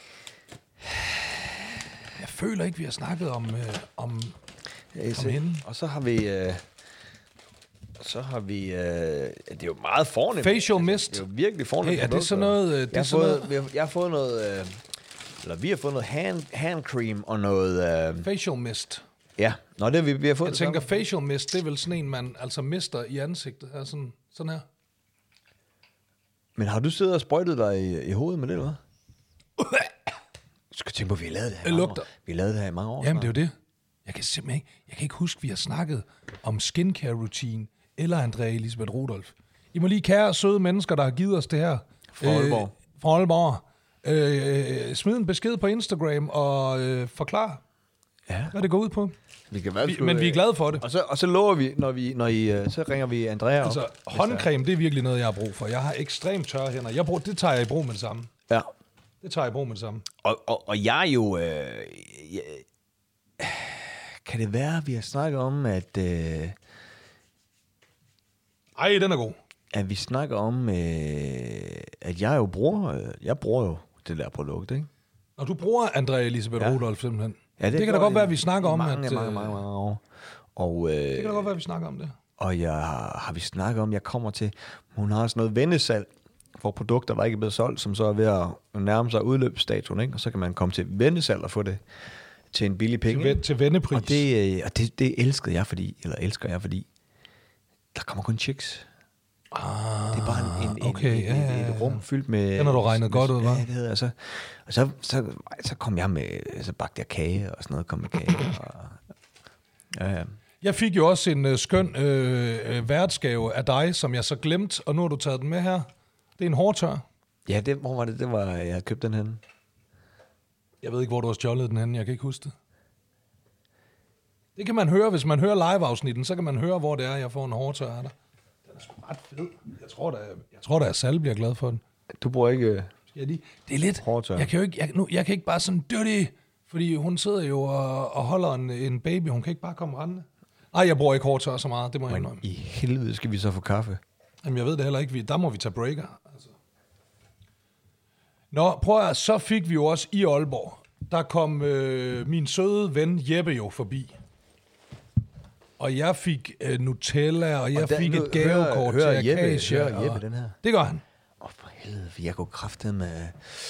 Jeg føler ikke, vi har snakket om, øh, om Jeg Kom hende. Og så har vi... Øh, så har vi... Øh, det er jo meget fornemt. facial mist. Det er jo virkelig fornemt. Hey, er det sådan noget... øh, Det Jeg er har, sådan fået, noget vi har, jeg har fået noget... Øh, eller vi har fået noget hand, handcream og noget... Øh, facial mist. ja, nå, det har vi, vi har fået Jeg det tænker, samme. facial mist, det er vel sådan en, man altså mister i ansigtet. Her, sådan, sådan her. Men har du siddet og sprøjtet dig i, i hovedet med det, eller hvad? Du skal tænke på, at vi har lavet det her i Det mange lugter. år. Vi har lavet det her i mange år. Jamen, det er snart. jo det. Jeg kan simpelthen ikke, jeg kan ikke huske, vi har snakket om skincare routine eller Andrea Elisabeth Rudolph. I må lige kære søde mennesker, der har givet os det her. Fra Aalborg. Øh, fra Aalborg. Øh, smid en besked på Instagram og øh, forklar, Ja, hvad det går ud på. vi kan være, Vi, men vi er glade for det. Og så, og så lover vi, når vi, når I, øh, så ringer vi Andrea op. Altså, håndcreme, det er virkelig noget, jeg har brug for. Jeg har ekstremt tørre hænder. Jeg bruger, det tager jeg i brug med det samme. Ja. Det tager jeg i brug med det samme. Og, og, og jeg er jo... Øh, jeg, kan det være, at vi har snakket om, at, øh, Ej, den er god. at vi snakker om, øh, at jeg jo bruger, øh, jeg bruger jo det der produkt, ikke? Og du bruger Andrea Elisabeth Ja. ja. Rudolph simpelthen. Ja, det kan da gjorde godt jeg være, at vi snakker om, mange, at... mange, øh, mange, mange år. Og, øh, Det kan da godt være, at vi snakker om det. og jeg har vi snakket om, jeg kommer til, hun har sådan noget vennesalg for produkter, der ikke er blevet solgt, som så er ved at nærme sig udløbsstatuen, ikke? Og så kan man komme til vendesalg og få det til en billig penge. Til, til vendepris. Og, det, og det, det elskede jeg, fordi, eller elsker jeg, fordi der kommer kun chicks. Ah, det er bare en, en, okay, en, ja, ja, ja. et rum fyldt med... Den har du regnet godt ud, hva'? Ja, det hedder jeg så. Og så, så, så kom jeg med, så bagte jeg kage og sådan noget, kom med kage. Og, ja, ja. Jeg fik jo også en uh, skøn øh, værtsgave af dig, som jeg så glemte, og nu har du taget den med her. Det er en hårtør. Ja, det, hvor var det, det var, jeg havde købt den henne? Jeg ved ikke, hvor du har stjålet den henne, jeg kan ikke huske det. Det kan man høre, hvis man hører live-afsnitten, så kan man høre, hvor det er, jeg får en hårtør af dig. Den er sgu ret fed. Jeg tror da, jeg tror da, at Sal bliver glad for den. Du bruger ikke... Ja, de, det er lidt... Hårtør. Jeg kan jo ikke, jeg, nu, jeg kan ikke bare sådan, dirty, fordi hun sidder jo og, og holder en, en baby, hun kan ikke bare komme rendende. Nej, jeg bruger ikke hårtør så meget, det må jeg indrømme. I helvede skal vi så få kaffe? Jamen, jeg ved det heller ikke. Vi, der må vi tage breaker. Altså. Nå, prøv at, så fik vi jo også i Aalborg, der kom øh, min søde ven Jeppe jo forbi. Og jeg fik øh, Nutella, og jeg og der, fik et gavekort til Akacia. Hører Jeppe den her? Det gør han. Åh, oh, for helvede, for jeg kunne kraftedeme med...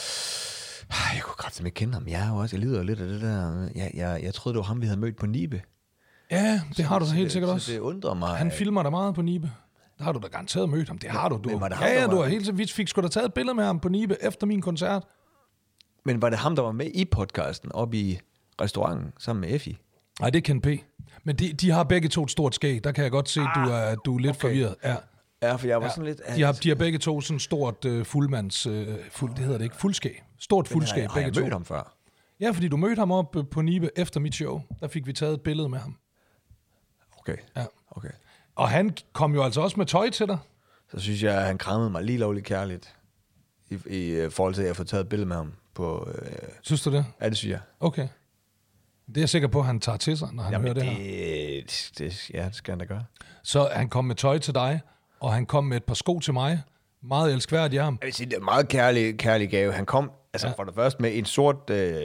Jeg kunne kraftedeme kende ham. Jeg er jo også, jeg lider lidt af det der... Jeg, jeg, jeg troede, det var ham, vi havde mødt på Nibe. Ja, det så, har du så helt det, sikkert så også. det undrer mig. Han filmer dig meget på Nibe. Der har du da garanteret mødt ham. Det har du, du. Men var det ja, ham, ja, der du var... har helt Vi fik sgu da taget et billede med ham på Nibe efter min koncert. Men var det ham, der var med i podcasten, oppe i restauranten, sammen med Effie? Nej, det er Ken P. Men de, de har begge to et stort skæg. Der kan jeg godt se, at du er, du er lidt okay. forvirret. Ja. Ja, for jeg var ja. sådan lidt... De har, de har begge to sådan stort uh, fuldmands... Uh, fuld, det hedder det ikke. Fuldskæg. Stort fuldskæg, begge to. Har jeg mødt ham før? Ja, fordi du mødte ham op på Nibe efter mit show. Der fik vi taget et billede med ham. Okay. Ja. Okay. Og han kom jo altså også med tøj til dig. Så synes jeg, at han krammede mig lige lovligt kærligt. I, i forhold til, at jeg får taget et billede med ham på... Øh... Synes du det? Ja, det synes jeg. Okay. Det er jeg sikker på, at han tager til sig, når han Jamen, hører det, det her. Det, det, ja, det skal han da gøre. Så han kom med tøj til dig, og han kom med et par sko til mig. Meget elskværdigt af ham. Jeg vil sige, det er en meget kærlig, kærlig gave. Han kom altså ja. for det første med en sort øh,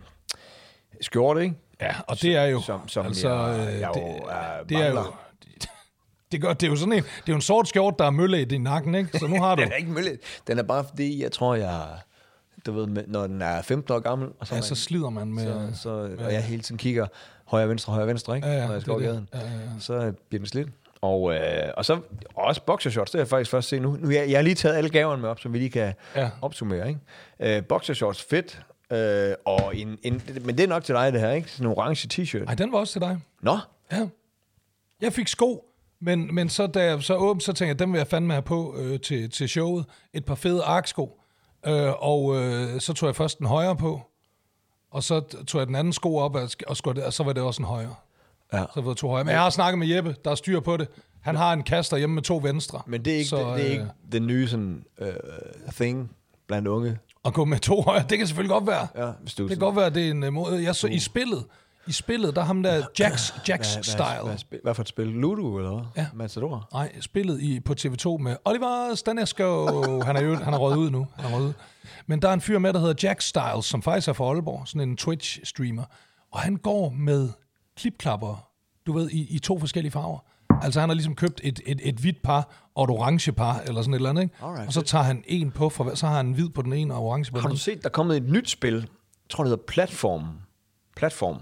skjorte, ikke? Ja, og det er jo... Som, som altså, jeg, jeg det, jo, uh, det er jo... Det, gør, det er jo sådan en... Det er jo en sort skjorte, der er mølle i din nakken, ikke? Så nu har du... Den er ikke mølle. Den er bare fordi, jeg tror, jeg... Du ved, når den er femten år gammel... Og så, ja, man, så slider man med... Så, så, og jeg hele tiden kigger højre, venstre, højre, venstre, ikke? Ja, ja, når jeg skal over gaden. Ja, ja, ja. Så bliver den slidt. Og, øh, og så også boxershorts, det har jeg faktisk først set nu. nu jeg, jeg har lige taget alle gaverne med op, så vi lige kan ja. opsummere, ikke? Øh, boxershorts, fedt. Øh, og en, en, men det er nok til dig, det her, ikke? Sådan en orange t-shirt. Nej, den var også til dig. Nå? Ja. Jeg fik sko, men, men så da jeg så åbent, så tænkte jeg, dem vil jeg fandme have på øh, til, til showet. Et par fede arksko. Øh, og øh, så tog jeg først den højre på, og så tog jeg den anden sko op, og, og, og så var det også en højre. Ja. Så var det to højre. Men jeg har snakket med Jeppe, der er styr på det. Han har en kaster hjemme med to venstre. Men det er ikke, så, det, det er ikke øh, den nye sådan, uh, thing blandt unge. At gå med to højre, det kan selvfølgelig godt være. Ja, hvis du det kan godt være, det er en måde. Jeg så i spillet, i spillet, der har ham der Jax, Jax hvad, Style. Hvad, hvad, hvad for et spil? Ludo, eller hvad? Ja. Matador? Nej, spillet i, på T V to med Oliver Stanesco. han er jo han er røget ud nu. Han er røget ud. Men der er en fyr med, der hedder Jax Styles, som faktisk er fra Aalborg. Sådan en Twitch-streamer. Og han går med klipklapper, du ved, i, i to forskellige farver. Altså han har ligesom købt et, et, et hvidt par og et orange par, eller sådan et eller andet, ikke? Alright, og så tager han en på, for, så har han en hvid på den ene og orange på den anden. Har du set, der er kommet et nyt spil, jeg tror det hedder Platform, Platform,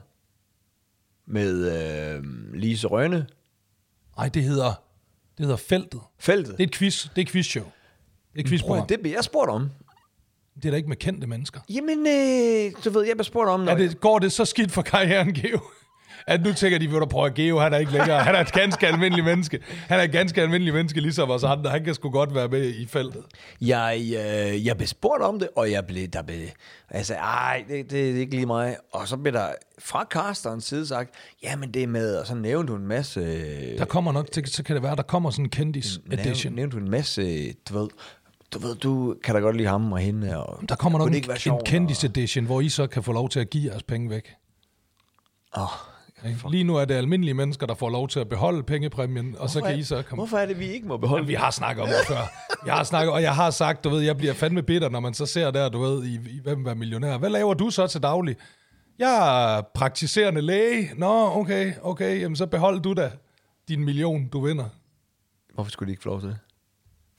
med øh, Lise Rønne. Nej, det hedder, det hedder Feltet. Feltet? Det er et quiz, det er et quizshow. Det er et quizprogram. Det bliver jeg spurgt om. Det er da ikke med kendte mennesker. Jamen, øh, du ved, jeg bliver spurgt om... Når det, går det så skidt for karrieren, Geo? At nu tænker de, vil du prøve at Geo, han er ikke længere. Han er et ganske almindelig menneske. Han er et ganske almindelig menneske, ligesom os andre. Han kan sgu godt være med i feltet. Jeg, øh, jeg blev spurgt om det, og jeg blev... Der blev jeg sagde, ej, det, det er ikke lige mig. Og så blev der fra casterens side sagt, jamen det er med... Og så nævnte hun en masse... Der kommer nok, så kan det være, der kommer sådan en kendis-edition. Nævnte hun en masse, du ved... Du ved, du kan da godt lide ham og hende. Og der kommer nok en, en kendis-edition, hvor I så kan få lov til at give jeres penge væk. Åh... Oh. Lige nu er det almindelige mennesker, der får lov til at beholde pengepræmien, og hvorfor så kan I så komme... Hvorfor er det, vi ikke må beholde? Jamen, vi har snakket om det før. Jeg har snakket, og jeg har sagt, du ved, jeg bliver fandme bitter, når man så ser der, du ved, i, i Hvem er millionær. Hvad laver du så til daglig? Jeg er praktiserende læge. Nå, okay, okay, jamen så behold du da din million, du vinder. Hvorfor skulle de ikke få lov til det?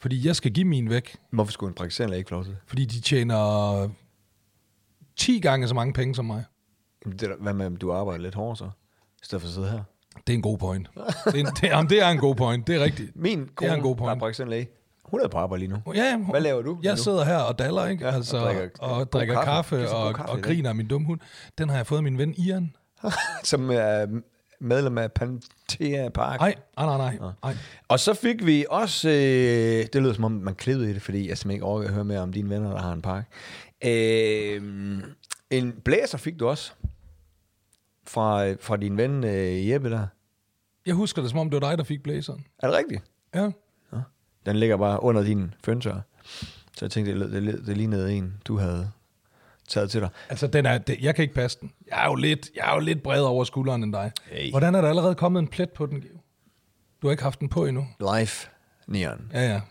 Fordi jeg skal give min væk. Hvorfor skulle en praktiserende ikke få lov til det? Fordi de tjener ti gange så mange penge som mig. Jamen, det er, hvad med, om du arbejder lidt hårdere så? I stedet for at sidde her. Det er en god point. Det er en, det, jamen, det er en god point. Det er rigtigt. Min kone, det er en god der er point. praktiserende læge, hun er på arbejde lige nu. Ja, Hvad laver du? Jeg nu? sidder her og daller, ikke? Ja, altså, og drikker, og drikker kaffe, kaffe og, kaffe og griner af min dumme hund. Den har jeg fået af min ven Ian. Som er medlem af Panthea Park. Nej, nej, nej, nej. nej. Og så fik vi også, øh, det lyder som om man klippede i det, fordi jeg simpelthen ikke overgår at høre mere om dine venner, der har en park. Øh, en blæser fik du også fra, fra din ven øh, Jeppe der. Jeg husker det, som om det var dig, der fik blæseren. Er det rigtigt? Ja. Ja. Den ligger bare under din føntør. Så jeg tænkte, det, det, det lignede en, du havde taget til dig. Altså, den er, det, jeg kan ikke passe den. Jeg er jo lidt, jeg er jo lidt bredere over skulderen end dig. Hey. Hvordan er der allerede kommet en plet på den, Geo? Du har ikke haft den på endnu. Life Neon. Ja, ja.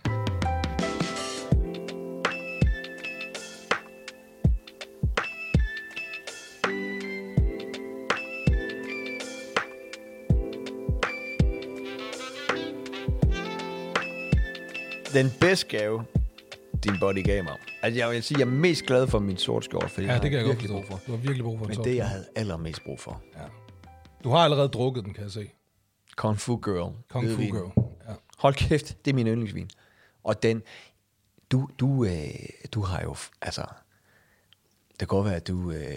Den bedste gave, din body gav mig. Altså, jeg vil sige, jeg er mest glad for min sort skjort, fordi Ja, det kan jeg godt virkelig forstå. brug for. Du har virkelig brug for en Men sort det, jeg skjort. havde allermest brug for. Ja. Du har allerede drukket den, kan jeg se. Kung Fu Girl. Kung Fu hvidvin. Girl. Ja. Hold kæft, det er min yndlingsvin. Og den, du, du, øh, du har jo, altså, det kan godt være, at du øh,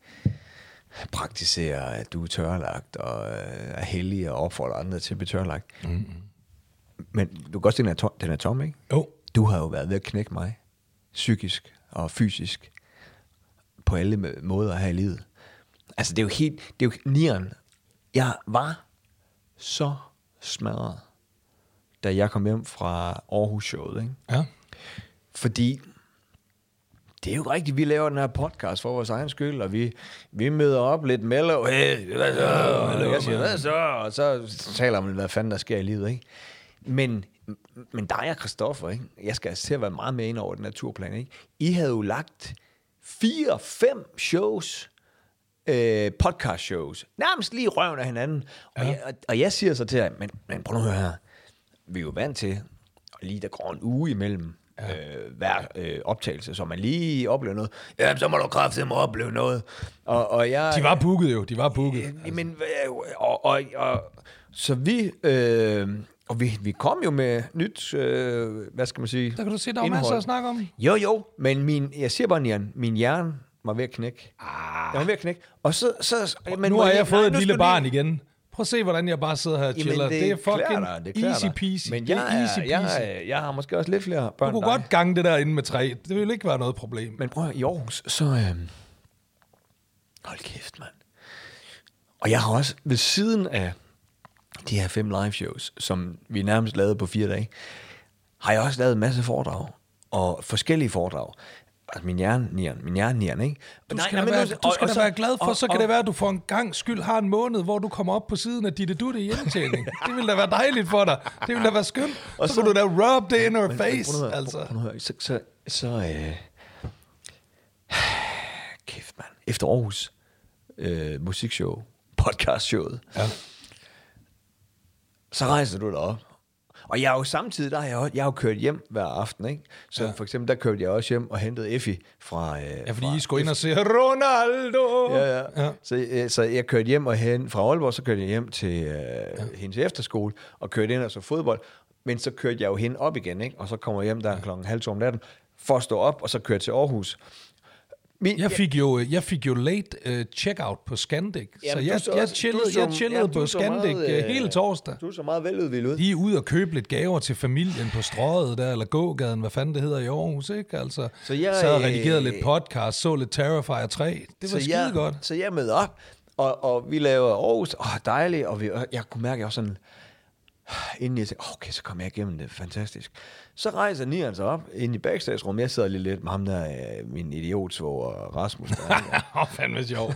praktiserer, at du er tørlagt, og øh, er heldig og opfordrer andre til at blive tørlagt. Mm-hmm. Men du kan godt se, den er tom, den er tom, ikke? Jo. Du har jo været ved at knække mig, psykisk og fysisk, på alle måder her i livet. Altså, det er jo helt, det er jo nieren. Jeg var så smadret, da jeg kom hjem fra Aarhus-showet, ikke? Ja. Fordi det er jo rigtigt, vi laver den her podcast for vores egen skyld, og vi, vi møder op lidt mellow, hey, hvad så? Eller jeg siger, hvad så? Og så taler man, hvad fanden der sker i livet, ikke? Men, men dig og Christoffer, ikke? Jeg skal altså til at være meget med ind over den naturplan, ikke? I havde jo lagt fire, fem shows, øh, podcast shows, nærmest lige røven af hinanden. Ja. Og, jeg, og, og jeg siger så til jer, men, men prøv nu at høre her, vi er jo vant til, og lige der går en uge imellem, ja. øh, hver øh, optagelse, så man lige oplever noget. Ja, så må du kraftedeme opleve noget. Og, og jeg, De var booket jo, de var booket. Øh, altså. men, og, og, og, så vi, øh, og vi, vi kom jo med nyt, øh, hvad skal man sige, Der kan du se, der er indhold. masser at snakke om. Jo, jo, men min, jeg siger bare, Nian, min hjerne var ved at knække. Ah. Jeg var ved at knække. Og så, så, men Nu har jeg, jeg fået nej, et nu lille skal barn lige- igen. Prøv at se, hvordan jeg bare sidder her og chiller. Jamen, det, det er fucking klæder dig, det klæder easy dig. peasy. Men det er jeg, easy er, peasy. jeg, er, jeg har måske også lidt flere børn Du kunne end dig. godt gange det der inde med tre. Det ville ikke være noget problem. Men prøv at, i Aarhus, så... Øh, hold kæft, mand. Og jeg har også, ved siden af de her fem live shows, som vi nærmest lavede på fire dage, har jeg også lavet en masse foredrag. Og forskellige foredrag. Altså min hjerne, Nian, min hjerne, Nian, ikke? Du Nej, skal, nej, da men være, nu- du og- skal og da så- være glad for, og- så kan og- det være, at du for en gang skyld har en måned, hvor du kommer op på siden af ditte dutte i indtjening. Det ville da være dejligt for dig. Det ville da være skønt. Og så, så kunne du da rub det in her Men- face. men prøv nu at høre, altså. prøv nu at høre, Så, så, så øh, kæft, mand. Efter Aarhus øh, musikshow, podcastshowet, Ja. så rejser du dig op. Og jeg er jo samtidig, der har jeg, jo- jeg har jo kørt hjem hver aften, ikke? Så Ja. for eksempel, der kørte jeg også hjem og hentede Effie fra... Øh, Ja, fordi fra I skulle ind og se Ronaldo. Ja, ja. Ja. ja. Så, øh, så jeg kørte hjem og hen fra Aalborg, så kørte jeg hjem til øh, ja. hendes efterskole, og kørte ind og så fodbold. Men så kørte jeg jo hen op igen, ikke? Og så kommer jeg hjem der klokken halv to om natten, for at stå op, og så kørte til Aarhus. Min, Jeg fik jo, jeg fik jo late uh, checkout på Scandic, så Jamen, jeg, du så jeg også- chillede, du så- jeg chillede jamen, på du så Scandic meget, øh, øh, hele torsdag. Du er så meget veludvildet ud. Lige ud og købe lidt gaver til familien på Strøget der, eller gågaden, hvad fanden det hedder i Aarhus, ikke? Altså, Så jeg, sad og øh, redigerede lidt podcast, så lidt Terrifier tre. Det var skide jeg, godt. Så jeg mødte op, og, og vi lavede Aarhus. Åh, dejligt. Og, vi, og jeg kunne mærke, at jeg var sådan... Inden jeg tænkte, okay, så kommer jeg igennem det. Fantastisk. Så rejser Nian sig op ind i backstage-rum. Jeg sidder lige lidt med ham der, øh, min idiotsvoger Rasmus. Der, Åh, fandme sjov.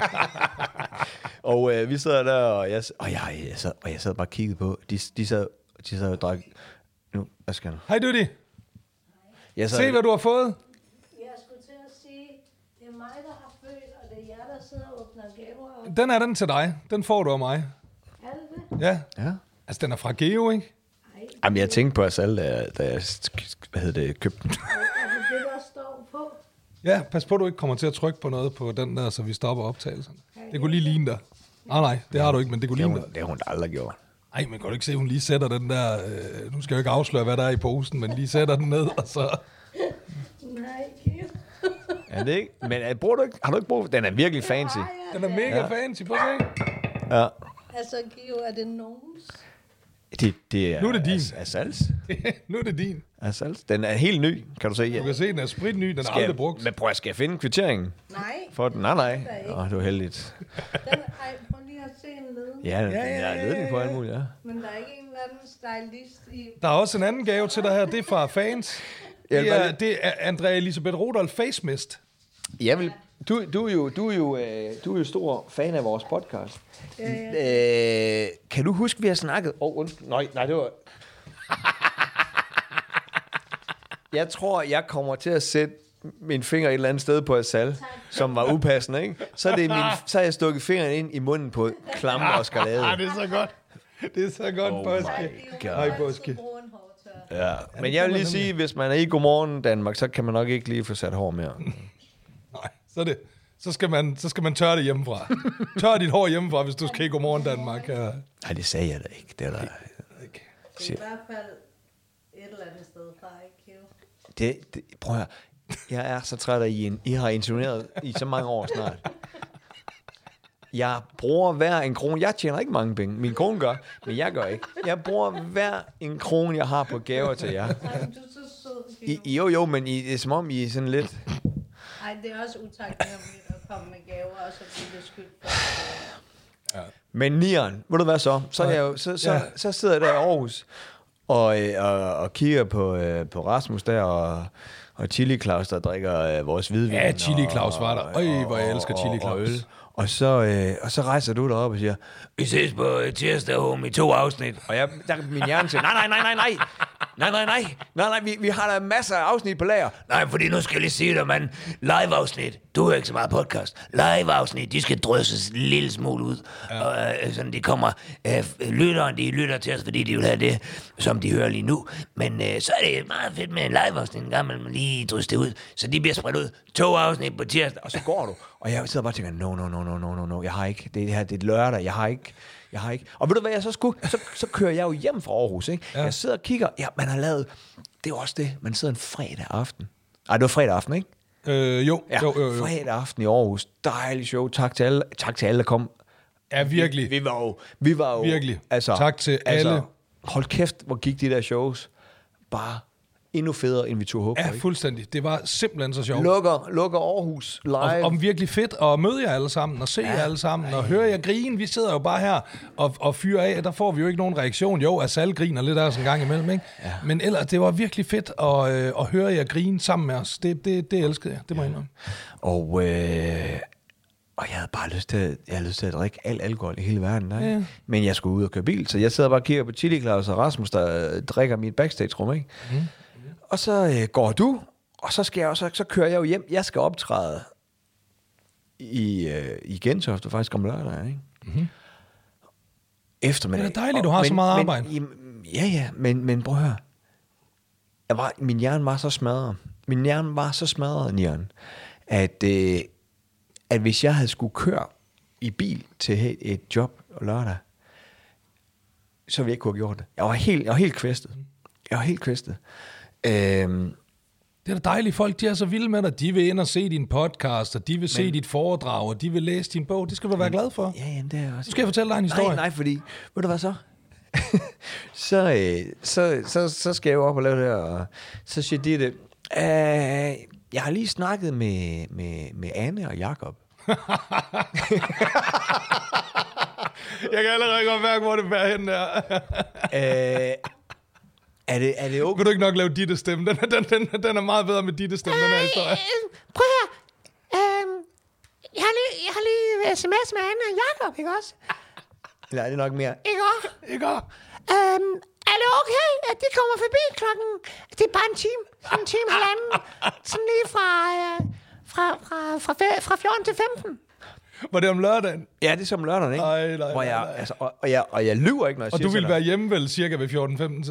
og øh, vi sidder der, og jeg, og jeg, jeg, sad, og jeg sad bare og kiggede på. De, de sad, de sad og drak... Nu, hvad skal jeg? Hej Dutti. Jeg sad, Se, hvad du har fået. Jeg skulle til at sige, det er mig, der har født, og det er jer, der sidder og åbner gaver. Og Den er den til dig. Den får du af mig. er det det? Ja. Ja. Altså, den er fra Geo, ikke? Nej, Jamen, jeg tænkte på os alle, da, da jeg hvad hedder det, købte den. Er det det, der står på? Ja, pas på, du ikke kommer til at trykke på noget på den der, så vi stopper optagelsen. Det kunne lige ligne dig. Nej, nej, det har du ikke, men det kunne Det har ligne hun, dig. det har hun da aldrig gjort. Ej, men kan du ikke se, at hun lige sætter den der... Øh, nu skal jeg jo ikke afsløre, hvad der er i posen, men lige sætter den ned, og så... Nej, Geo. Er det ikke? Men er, bruger du ikke, har du ikke brug for den? er virkelig fancy. Nej, ja, Den er mega ja. fancy, prøv at se. Ja. Altså, Geo, er det nogens? Det, det er, Nu er det din. Er, er sals. Nu er det din. Er sals. Den er helt ny, kan du se. Du kan se, den er spritny, den er Skal aldrig jeg, brugt. men prøv at skal jeg finde kvitteringen Nej. for den? Nej, nej. Det er ikke. Åh, det var heldigt. Den, ej, prøv lige at se en ledning. Ja, den Ja, ja, er ja, ledning på ja, alt ja. muligt, ja. Men der er ikke en eller anden stylist i... Der er også en anden gave til dig her, det er fra fans. Jeg vil Det bare er, lige- det er Andrea Elisabeth Rudolph Face Mist. Jeg vil, du, du, er jo, du, er jo, øh, du er jo stor fan af vores podcast. Ja, Øh, kan du huske, vi har snakket... Åh, oh, undskyld. Nej, nej, det var... Jeg tror, jeg kommer til at sætte min finger et eller andet sted på et sal, som var upassende, ikke? Så er, det min, så er jeg stukket fingeren ind i munden på klammer og skalade. Ah, det er så godt. Det er så godt, Oh Boske. God. Hej, Boske. bruge en hårtør. Ja, men jeg vil lige sige, hvis man er i Godmorgen Danmark, så kan man nok ikke lige få sat hår mere. Nej, så er det. Så skal man, så skal man tørre det hjemmefra. Tør dit hår hjemmefra, hvis du skal i Godmorgen Danmark. Ja. Nej, det sagde jeg da ikke. Det er der... Det er i hvert fald et eller andet sted fra, ikke, Geo? Det, det, prøv at høre. Jeg er så træt af, at I, I har intoneret i så mange år snart. Jeg bruger hver en krone. Jeg tjener ikke mange penge. Min kone gør, men jeg gør ikke. Jeg bruger hver en krone, jeg har på gaver til jer. Ej, men du er så sød, Geo. I, I- jo, jo, men I, det er som om, I er sådan lidt... Ej, det er også utaknemmeligt at komme med gaver, og så blive beskyldt for det. Men nieren, ved du hvad så? Så, er jeg jo, så, så, Ja. så sidder jeg der i Aarhus og, øh, og, og kigger på, øh, på Rasmus der, og, og Chili Claus, der drikker øh, vores hvidvin. Ja, Chili Claus var der. og- Øj, hvor jeg og- elsker og- Chili og Claus. øl. Og så, øh, og så rejser du dig op og siger, vi ses på øh, tirsdag home i to afsnit. Og jeg, der, min hjerne siger, nej, nej, nej, nej, nej. Nej, nej, nej. Nej, nej, vi, vi har da masser af afsnit på lager. Nej, fordi nu skal jeg lige sige dig, mand. Live-afsnit. Du hører ikke så meget podcast. Live-afsnit, de skal drysses en lille smule ud. Ja. Og øh, sådan, de kommer... Øh, lytteren, de lytter til os, fordi de vil have det, som de hører lige nu. Men øh, så er det meget fedt med en live-afsnit, en gang man lige drysse det ud. Så de bliver spredt ud. To afsnit på tirsdag, og så går du. Og jeg sidder bare og tænker, no, no, no, no, no, no, no. Jeg har ikke... Det, det her, det er lørdag. Jeg har ikke... Jeg har ikke... Og ved du hvad jeg så skulle? Så, så kører jeg jo hjem fra Aarhus, ikke? Ja. Jeg sidder og kigger. Ja, man har lavet... Det er jo også det. Man sidder en fredag aften. Ej, det var fredag aften, ikke? Øh, jo, Ja, jo, jo, jo. fredag aften i Aarhus. Dejlig show. Tak til alle. Tak til alle, der kom. Ja, virkelig. Vi, vi var jo... Vi var jo Virkelig. Altså, Tak til altså, alle. Hold kæft, hvor gik de der shows. Bare endnu federe, end vi tog håb på, Ja, ikke? fuldstændig. Det var simpelthen så sjovt. Lukker, lukker Aarhus live. Og, og virkelig fedt at møde jer alle sammen, og se ja, jer alle sammen, og høre jer grine. Vi sidder jo bare her og, og fyrer af, der får vi jo ikke nogen reaktion. Jo, Asal griner lidt af os en gang imellem, ikke? Ja. Men ellers, det var virkelig fedt at, øh, at høre jer grine sammen med os. Det, det, det elskede jeg, det må jeg indrømme. Og, øh, og jeg havde bare lyst til, jeg havde lyst til at drikke al alkohol i hele verden. Der, Ja. Men jeg skulle ud og køre bil, så jeg sidder bare og kigger på Chili Claus og Rasmus, der øh, drikker mit backstage-rum, ikke? Mm. Og så øh, går du, og så, skal jeg, og så, så kører jeg jo hjem. Jeg skal optræde i, øh, i Gentofte faktisk om lørdag, ikke? Mm-hmm. Eftermiddag. Det er dejligt, du har så meget arbejde. Men, ja, ja, men, men prøv at høre. Jeg var, min hjerne var så smadret. Min hjerne var så smadret, Nieren, at, øh, at hvis jeg havde skulle køre i bil til et, et job lørdag, så ville jeg ikke kunne have gjort det. Jeg var helt, jeg var helt kvæstet. Jeg var helt kvæstet. Øhm, Det er da dejligt. Folk, de er så vilde med dig. De vil ind og se din podcast, og de vil men, se dit foredrag, og de vil læse din bog. Det skal du være glad for. ja, ja, det er også. Nu skal jeg fortælle dig en historie. Nej, nej, fordi, ved du hvad så? så, øh, så, så, så skal jeg jo op og lave det her, og så siger de det, øh, jeg har lige snakket med, med, med Anne og Jakob. Jeg kan allerede godt mærke, hvor det bærer hen der. øh, er, det, er det okay? Kan du ikke nok lave ditte stemme? Den, den, den, den er meget bedre med ditte stemme, den her historie. Prøv her. Øhm, jeg har lige, jeg har lige sms med Anne og Jakob, ikke også? Nej, det er nok mere. Ikke også? Ikke også? Øhm, er det okay, at de kommer forbi klokken... Det er bare en time. Sådan en time, halvanden. Sådan lige fra, øh, fra, fra, fra, fe- fra fjorten til femten. Var det om lørdagen? Ja, det er som lørdagen, ikke? Nej, nej, Hvor jeg, nej, nej. Altså, og, og, jeg, og jeg lyver ikke, når jeg Og siger du ville sådan være hjemme vel cirka ved fjorten femten tiden?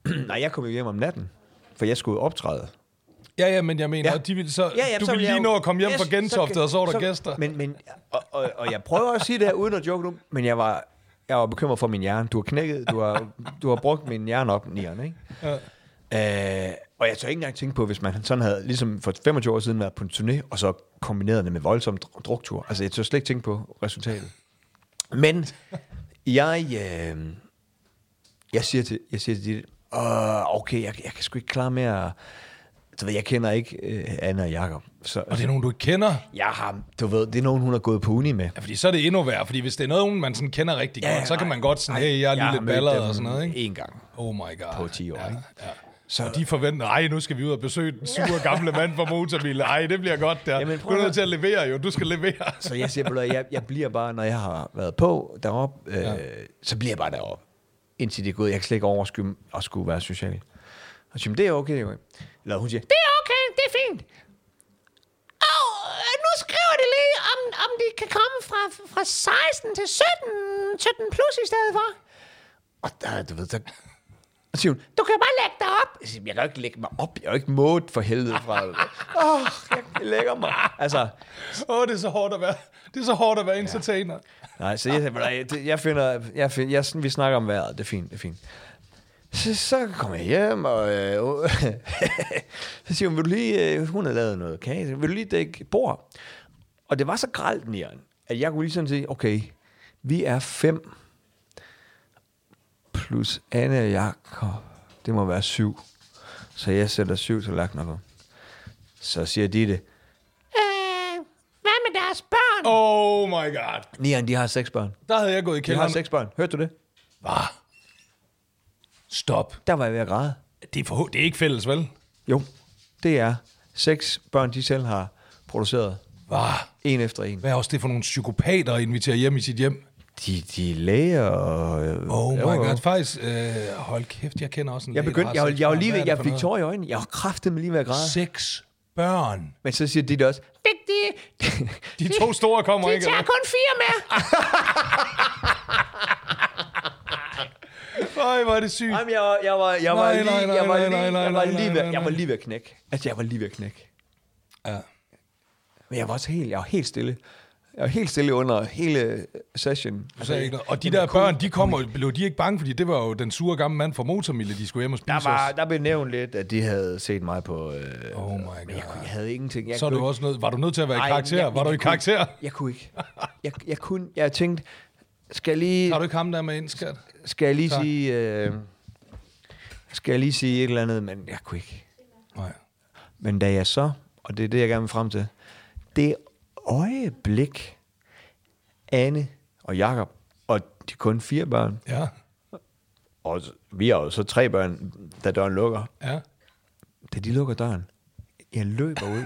Nej, jeg kom jo hjem om natten, for jeg skulle optræde. Ja, ja, men jeg mener, Ja. ja. de ville så, Ja, ja, du så ville vil jeg lige jo- nå at komme hjem Yes, fra Gentofte, og så var der så- gæster. Men, men, og, og, og jeg prøver at sige det her uden at joke nu, men jeg var, jeg var bekymret for min hjerne. Du har knækket, du har, du har brugt min hjerne op, nieren, ikke? Ja. Øh, og jeg tør ikke engang tænke på, hvis man sådan havde, ligesom for femogtyve år siden, været på en turné, og så kombineret det med voldsom dr- druktur. Altså, jeg tør slet ikke tænke på resultatet. Men jeg, øh, jeg siger til, jeg siger til dit, Åh, okay, jeg, jeg kan sgu ikke klare mere. Du ved, jeg kender ikke øh, Anna og Jacob. Så, Og det er nogen, du ikke kender? Jeg har, du ved, det er nogen, hun har gået på uni med. Ja, fordi så er det endnu værre. Fordi hvis det er noget, man sådan kender rigtig Ja, godt, så kan nej, man godt sådan, nej, hey, jeg er lige har lidt mødt balleret dem og sådan noget, ikke? En gang Oh my god. på ti år, ja, ikke? ja. Så Og de forventer, ej, nu skal vi ud og besøge den sure gamle mand fra Motormille. Ej, det bliver godt der. Jamen, Du prøv er nødt at- til at levere jo, du skal levere. Så jeg siger, at jeg, jeg bliver bare, når jeg har været på deroppe, øh, ja. så bliver jeg bare deroppe, indtil det er gået. Jeg kan slet ikke overskue at skulle være social. Og siger, det er okay, jo. Eller hun siger, Det er okay, det er fint. Og øh, nu skriver de lige, om, om de kan komme fra, fra seksten til sytten, sytten plus i stedet for. og der, du ved, der, og siger hun, Du kan bare lægge dig op. jeg, siger, jeg kan jo ikke lægge mig op, jeg er jo ikke måt for helvede fra. Åh, oh, jeg lægger mig. Altså, Åh, oh, det er så hårdt at være, det er så hårdt at være entertainer. nej, så jeg, jeg, jeg finder, jeg, finder jeg, vi snakker om vejret, det er fint, det er fint. Så, så kommer jeg hjem, og øh, så siger hun, vil du lige, øh, hun har lavet noget kage, vil du lige dække bord? Og det var så grelt, Nieren, at jeg kunne lige sådan sige, okay, vi er fem, plus Anne og Jakob, det må være syv. Så jeg sætter syv tallerkener på. Så siger de det, Øh, hvad med deres børn? Oh my god. Nieren, de har seks børn. Der havde jeg gået i De har kælderen. seks børn, hørte du det? Hvad? Stop. Der var jeg ved at græde. Det er, for, det er ikke fælles, vel? Jo, det er seks børn, de selv har produceret. Hvad? En efter en. Hvad er også det for nogle psykopater at invitere hjem i sit hjem? De, de er læger og... Øh, Oh my jo, jo. god, faktisk, øh, hold kæft, jeg kender også en Jeg læge, begyndte, der har jeg, seks jeg, var børn. lige Hvad ved, er det jeg for fik noget? tår i øjnene. Jeg var kraftedeme lige ved at græde. Seks børn. Men så siger de det også. De, de, De to store kommer de ikke. tager eller kun fire med. hvad? Ej, hvor er det sygt. Jamen, jeg var, jeg var, jeg var Nej, lige, nej, nej, jeg var nej, lige, nej, jeg var nej, lige nej, ved, nej, jeg var nej. lige ved at knække. Altså, jeg var lige ved at knække. Ja. Men jeg var også helt, jeg var helt stille. Jeg var helt stille under hele session. Du sagde ikke noget. Og de Jamen, der kunne- børn, de kommer, blev de ikke bange, fordi det var jo den sure gamle mand fra Motormille, de skulle hjem og spise Der, var, os. der blev nævnt lidt, at de havde set mig på... Øh, Oh my men jeg, god. kunne- jeg havde ingenting. Jeg Så er kunne du også nødt, var du nødt til at være i Ej, karakter? jeg- Var du i jeg kunne- karakter? Jeg kunne ikke. Jeg, jeg kunne... Jeg tænkte, skal jeg lige... Har du ikke ham der med ind, skat? Skal jeg lige Tak. sige... Øh, skal jeg lige sige et eller andet, men jeg kunne ikke. Nej. Men da jeg så, og det er det, jeg gerne vil frem til, det øjeblik, Anne og Jakob, og de er kun fire børn, Ja. og vi har jo så tre børn, da døren lukker. Ja. Da de lukker døren, jeg løber ud,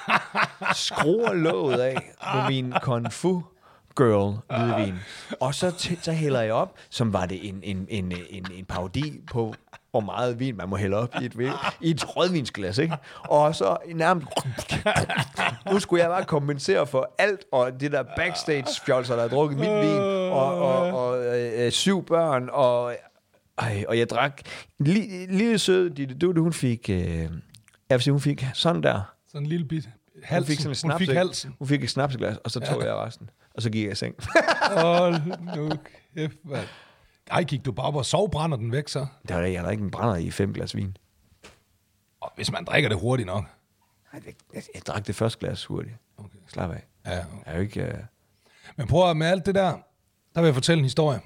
skruer låget af på min Kung Fu Girl hvidvin, og så, t- så hælder jeg op, som var det en, en, en, en, en parodi på, hvor meget vin man må hælde op i et, vin, i et rødvinsglas, ikke? Og så nærmest... Nu skulle jeg bare kompensere for alt, og det der backstage-fjolser, der har drukket mit vin, og, og, og øh, syv børn, og... Ej, og jeg drak en li, lille sød Ditte Dutte, hun fik... Øh, jeg vil sige, hun fik sådan der. Sådan en lille bit. Hun Halsen. fik sådan en Hun snaps, fik ikke? halsen. Hun fik et snapseglas, og så tog Ja. jeg resten. Og så gik jeg i seng. Hold nu kæft, mand. Ej, gik du bare op og sov, brænder den væk så? Der er jeg der ikke en brænder i fem glas vin. Og hvis man drikker det hurtigt nok. Ej, jeg, jeg, jeg drak det første glas hurtigt. Okay. Slap af. Ja, okay. Jeg er jo ikke... Uh... Men prøv at med alt det der, der vil jeg fortælle en historie.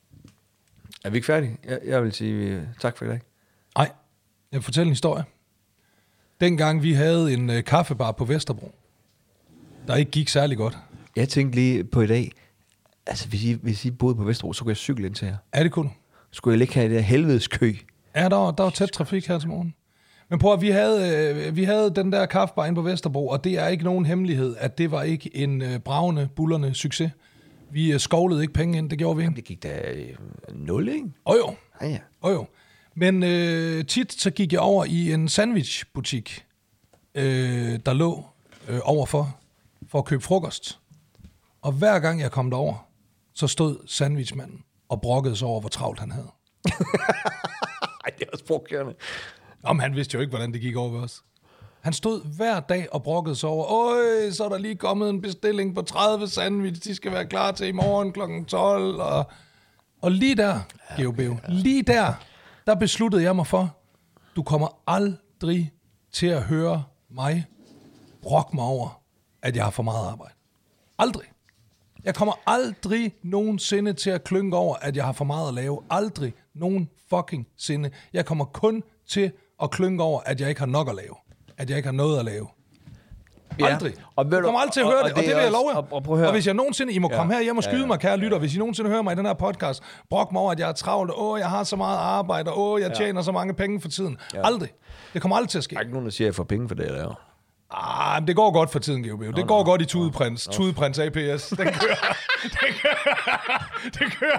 Er vi ikke færdige? Jeg, jeg vil sige uh, tak for i dag. Nej, jeg vil fortælle en historie. Dengang vi havde en øh, kaffebar på Vesterbro, der ikke gik særlig godt. Jeg tænkte lige på i dag, altså hvis I, hvis I boede på Vesterbro, så kunne jeg cykle ind til jer. Er det kun? Skulle jeg ligge her i det her helvedes kø? Ja, der var, der var tæt trafik her til morgen. Men prøv at vi havde, øh, vi havde den der kaffebar inde på Vesterbro, og det er ikke nogen hemmelighed, at det var ikke en øh, bravende, bullerne succes. Vi øh, skovlede ikke penge ind, det gjorde vi ikke. Det gik da øh, nul, ikke? Og jo, Ja, ja. og jo. Men øh, tit så gik jeg over i en sandwichbutik, øh, der lå øh, overfor, for at købe frokost. Og hver gang jeg kom derover, så stod sandwichmanden og brokkede sig over, hvor travlt han havde. Ej, det er også provokerende. Om han vidste jo ikke, hvordan det gik over ved os. Han stod hver dag og brokkede sig over, øj, så er der lige kommet en bestilling på tredive sandwich, de skal være klar til i morgen klokken tolv. Og, og lige der, Geo Beo, lige der, der besluttede jeg mig for, du kommer aldrig til at høre mig brokke mig over, at jeg har for meget arbejde. Aldrig. Jeg kommer aldrig nogensinde til at klynke over, at jeg har for meget at lave. Aldrig nogen fucking sinde. Jeg kommer kun til at klynke over, at jeg ikke har nok at lave. At jeg ikke har noget at lave. Aldrig. Ja. Og du kommer aldrig til at høre og, og det, og det, det vil jeg love jer. Og, og, og hvis jeg nogensinde, I må ja. komme her hjem og skyde ja, ja. mig, kære lytter, hvis I nogensinde hører mig i den her podcast, brok mig over, at jeg er travlt, åh, jeg har så meget arbejde, åh, jeg tjener ja. så mange penge for tiden. Ja. Aldrig. Det kommer aldrig til at ske. Der er ikke nogen, der siger, at jeg får penge for det, jeg laver. Ah, men det går godt for tiden, G O B. Det nå, går nå, godt i Tudeprins. Nå. Tudeprins A P S. Den kører. Den kører. Den kører.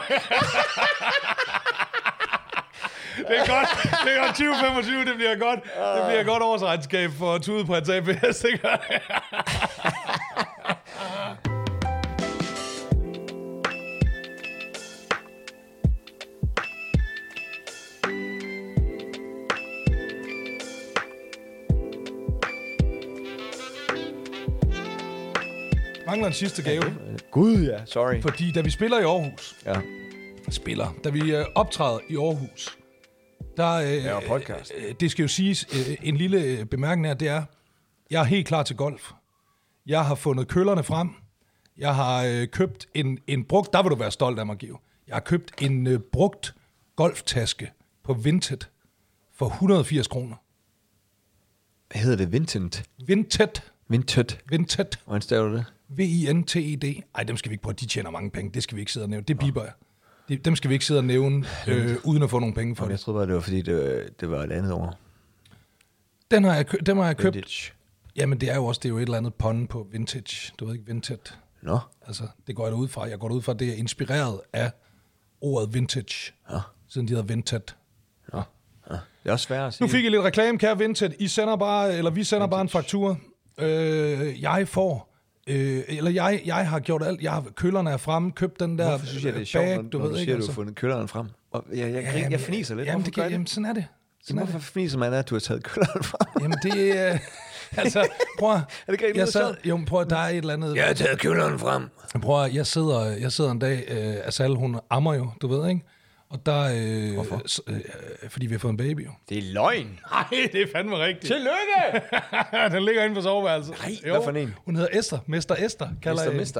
Det er godt. Det er godt. tyve femogtyve, det bliver godt. Det bliver godt årsregnskab for Tudeprins A P S. Det gør det. Mangler en sidste gave. Gud ja, sorry. Fordi da vi spiller i Aarhus, ja. spiller, da vi øh, optræder i Aarhus, der, øh, ja, podcast. Øh, det skal jo siges, øh, en lille øh, bemærkning her, det er, jeg er helt klar til golf. Jeg har fundet køllerne frem. Jeg har øh, købt en, en brugt, der vil du være stolt af mig, Geo. Jeg har købt en øh, brugt golftaske på Vinted for et hundrede og firs kroner. Hvad hedder det? Vinted? Vinted. Vinted. Vinted. Hvordan staver du det? V I N T E D. Ej, dem skal vi ikke prøve. De tjener mange penge. Det skal vi ikke sidde og nævne. Det biber jeg. De, dem skal vi ikke sidde og nævne, øh, uden at få nogle penge for Jamen, det. Jeg troede bare, det var fordi, det, det var et andet ord. Den har jeg, dem har jeg købt. Vintage. Jamen, det er jo også det er jo et eller andet pun på vintage. Du ved ikke, Vinted. Nå. Altså, det går jeg ud fra. Jeg går ud fra, det er inspireret af ordet vintage. Ja. Siden de hedder Vinted. Ja. Ja. Det er også svært at sige. Nu fik I lidt reklame, kære Vinted. I sender bare, eller vi sender vintage. Bare en faktura. Øh, jeg får... Øh, eller jeg, jeg har gjort alt. Jeg har køllerne er fremme, købt den der. Hvorfor synes jeg, det er sjovt, bag, når, du når ved du siger, ikke, du altså. har fundet køllerne frem? Og jeg, jeg, jeg, jeg, jeg fniser lidt. Jamen, Hvorfor det kan, gør jamen, sådan er det. Sådan Hvorfor fniser man af, at du har taget køllerne frem? Jamen, det er... Øh, altså, prøv at... Er det ikke jeg sad, jo, prøv at der er et eller andet... Jeg har taget køllerne frem. Prøv at, jeg sidder, jeg sidder en dag... Øh, Asal, hun ammer jo, du ved, ikke? Og der... Øh, Hvorfor? S, øh, fordi vi har fået en baby, jo. Det er løgn. Nej, det er fandme rigtigt. Tillykke! Den ligger inde på soveværelset. Nej, hvad for en? Hun hedder Esther. Mester Esther, kalder jeg. Mister,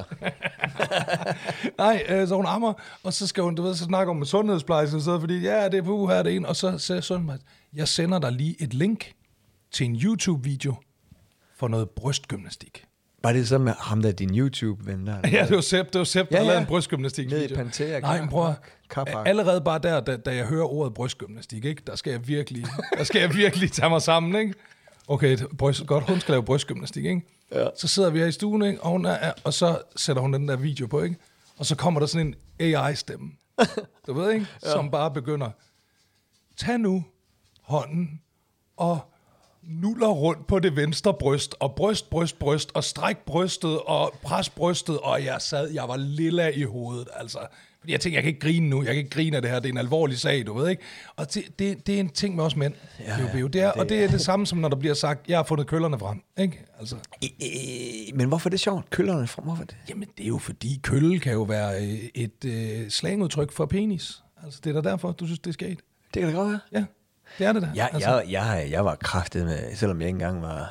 Nej, øh, så hun ammer, og så skal hun, du ved, så snakke om med sundhedsplejersken, så fordi, ja, det er på her, det er en, og så siger sundhedsplejersken, jeg sender dig lige et link til en YouTube-video for noget brystgymnastik. Var det så med ham der, din YouTube-ven der? Ja, det var Sepp, det var Sepp, der ja, ja. lavede en brystgymnastik-video. Nede i Pantera. Nej, men prøv at, allerede bare der, da, da jeg hører ordet brystgymnastik, ikke, der skal jeg virkelig, der skal jeg virkelig tage mig sammen, ikke? Okay, bryst, godt, hun skal lave brystgymnastik, ikke? Ja. Så sidder vi her i stuen, ikke? Og, hun er, og så sætter hun den der video på, ikke? Og så kommer der sådan en A I-stemme, du ved, ikke? Ja. Som bare begynder, tag nu hånden og nuller rundt på det venstre bryst, og bryst, bryst, bryst, og stræk brystet, og pres brystet, og jeg sad, jeg var lilla i hovedet, altså. Fordi jeg tænkte, jeg kan ikke grine nu, jeg kan ikke grine af det her, det er en alvorlig sag, du ved ikke? Og det, det, det er en ting med os mænd, ja, ja, det er, og det er det samme, som når der bliver sagt, jeg har fundet køllerne frem, ikke? Altså. I, men hvorfor er det sjovt, køllerne frem, hvorfor det? Jamen, det er jo fordi, kølle kan jo være et øh, slangudtryk for penis. Altså, det er da derfor, du synes, det er sket. Det kan da godt være. Ja. Det er det da. Ja, altså. jeg, jeg, jeg var kraftet med, selvom jeg ikke engang var,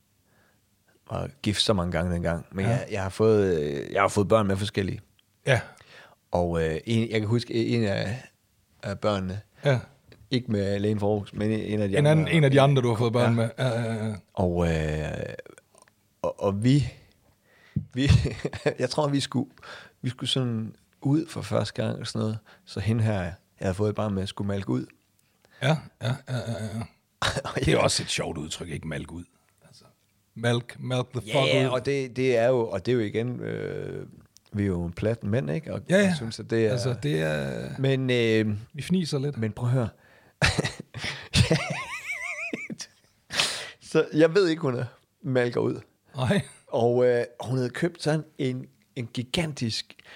var gift så mange gange dengang. Men ja. jeg, jeg, har fået, jeg har fået børn med forskellige. Ja. Og øh, en, jeg kan huske en af, af børnene, ja. ikke med Lene for Aarhus, men en af de en andre. Anden, en af de andre, du har fået børn ja. med. Ja, ja, ja. Og, øh, og, og vi, vi jeg tror, vi skulle, vi skulle sådan ud for første gang og sådan noget. Så hende her, jeg havde fået et barn med, skulle malke ud. Ja, ja, ja, ja. Det er også et sjovt udtryk, ikke malk ud. Altså, malk, malk the fuck ja, ud. og det, det er jo, og det er jo igen, øh, vi er jo en plat mænd, ikke? Og ja, ja. Jeg synes, at det er... Altså, det er... Men... Øh, vi fniser lidt. Men prøv at høre. Så jeg ved ikke, hun er malker ud. Nej. Og øh, hun havde købt sådan en, en gigantisk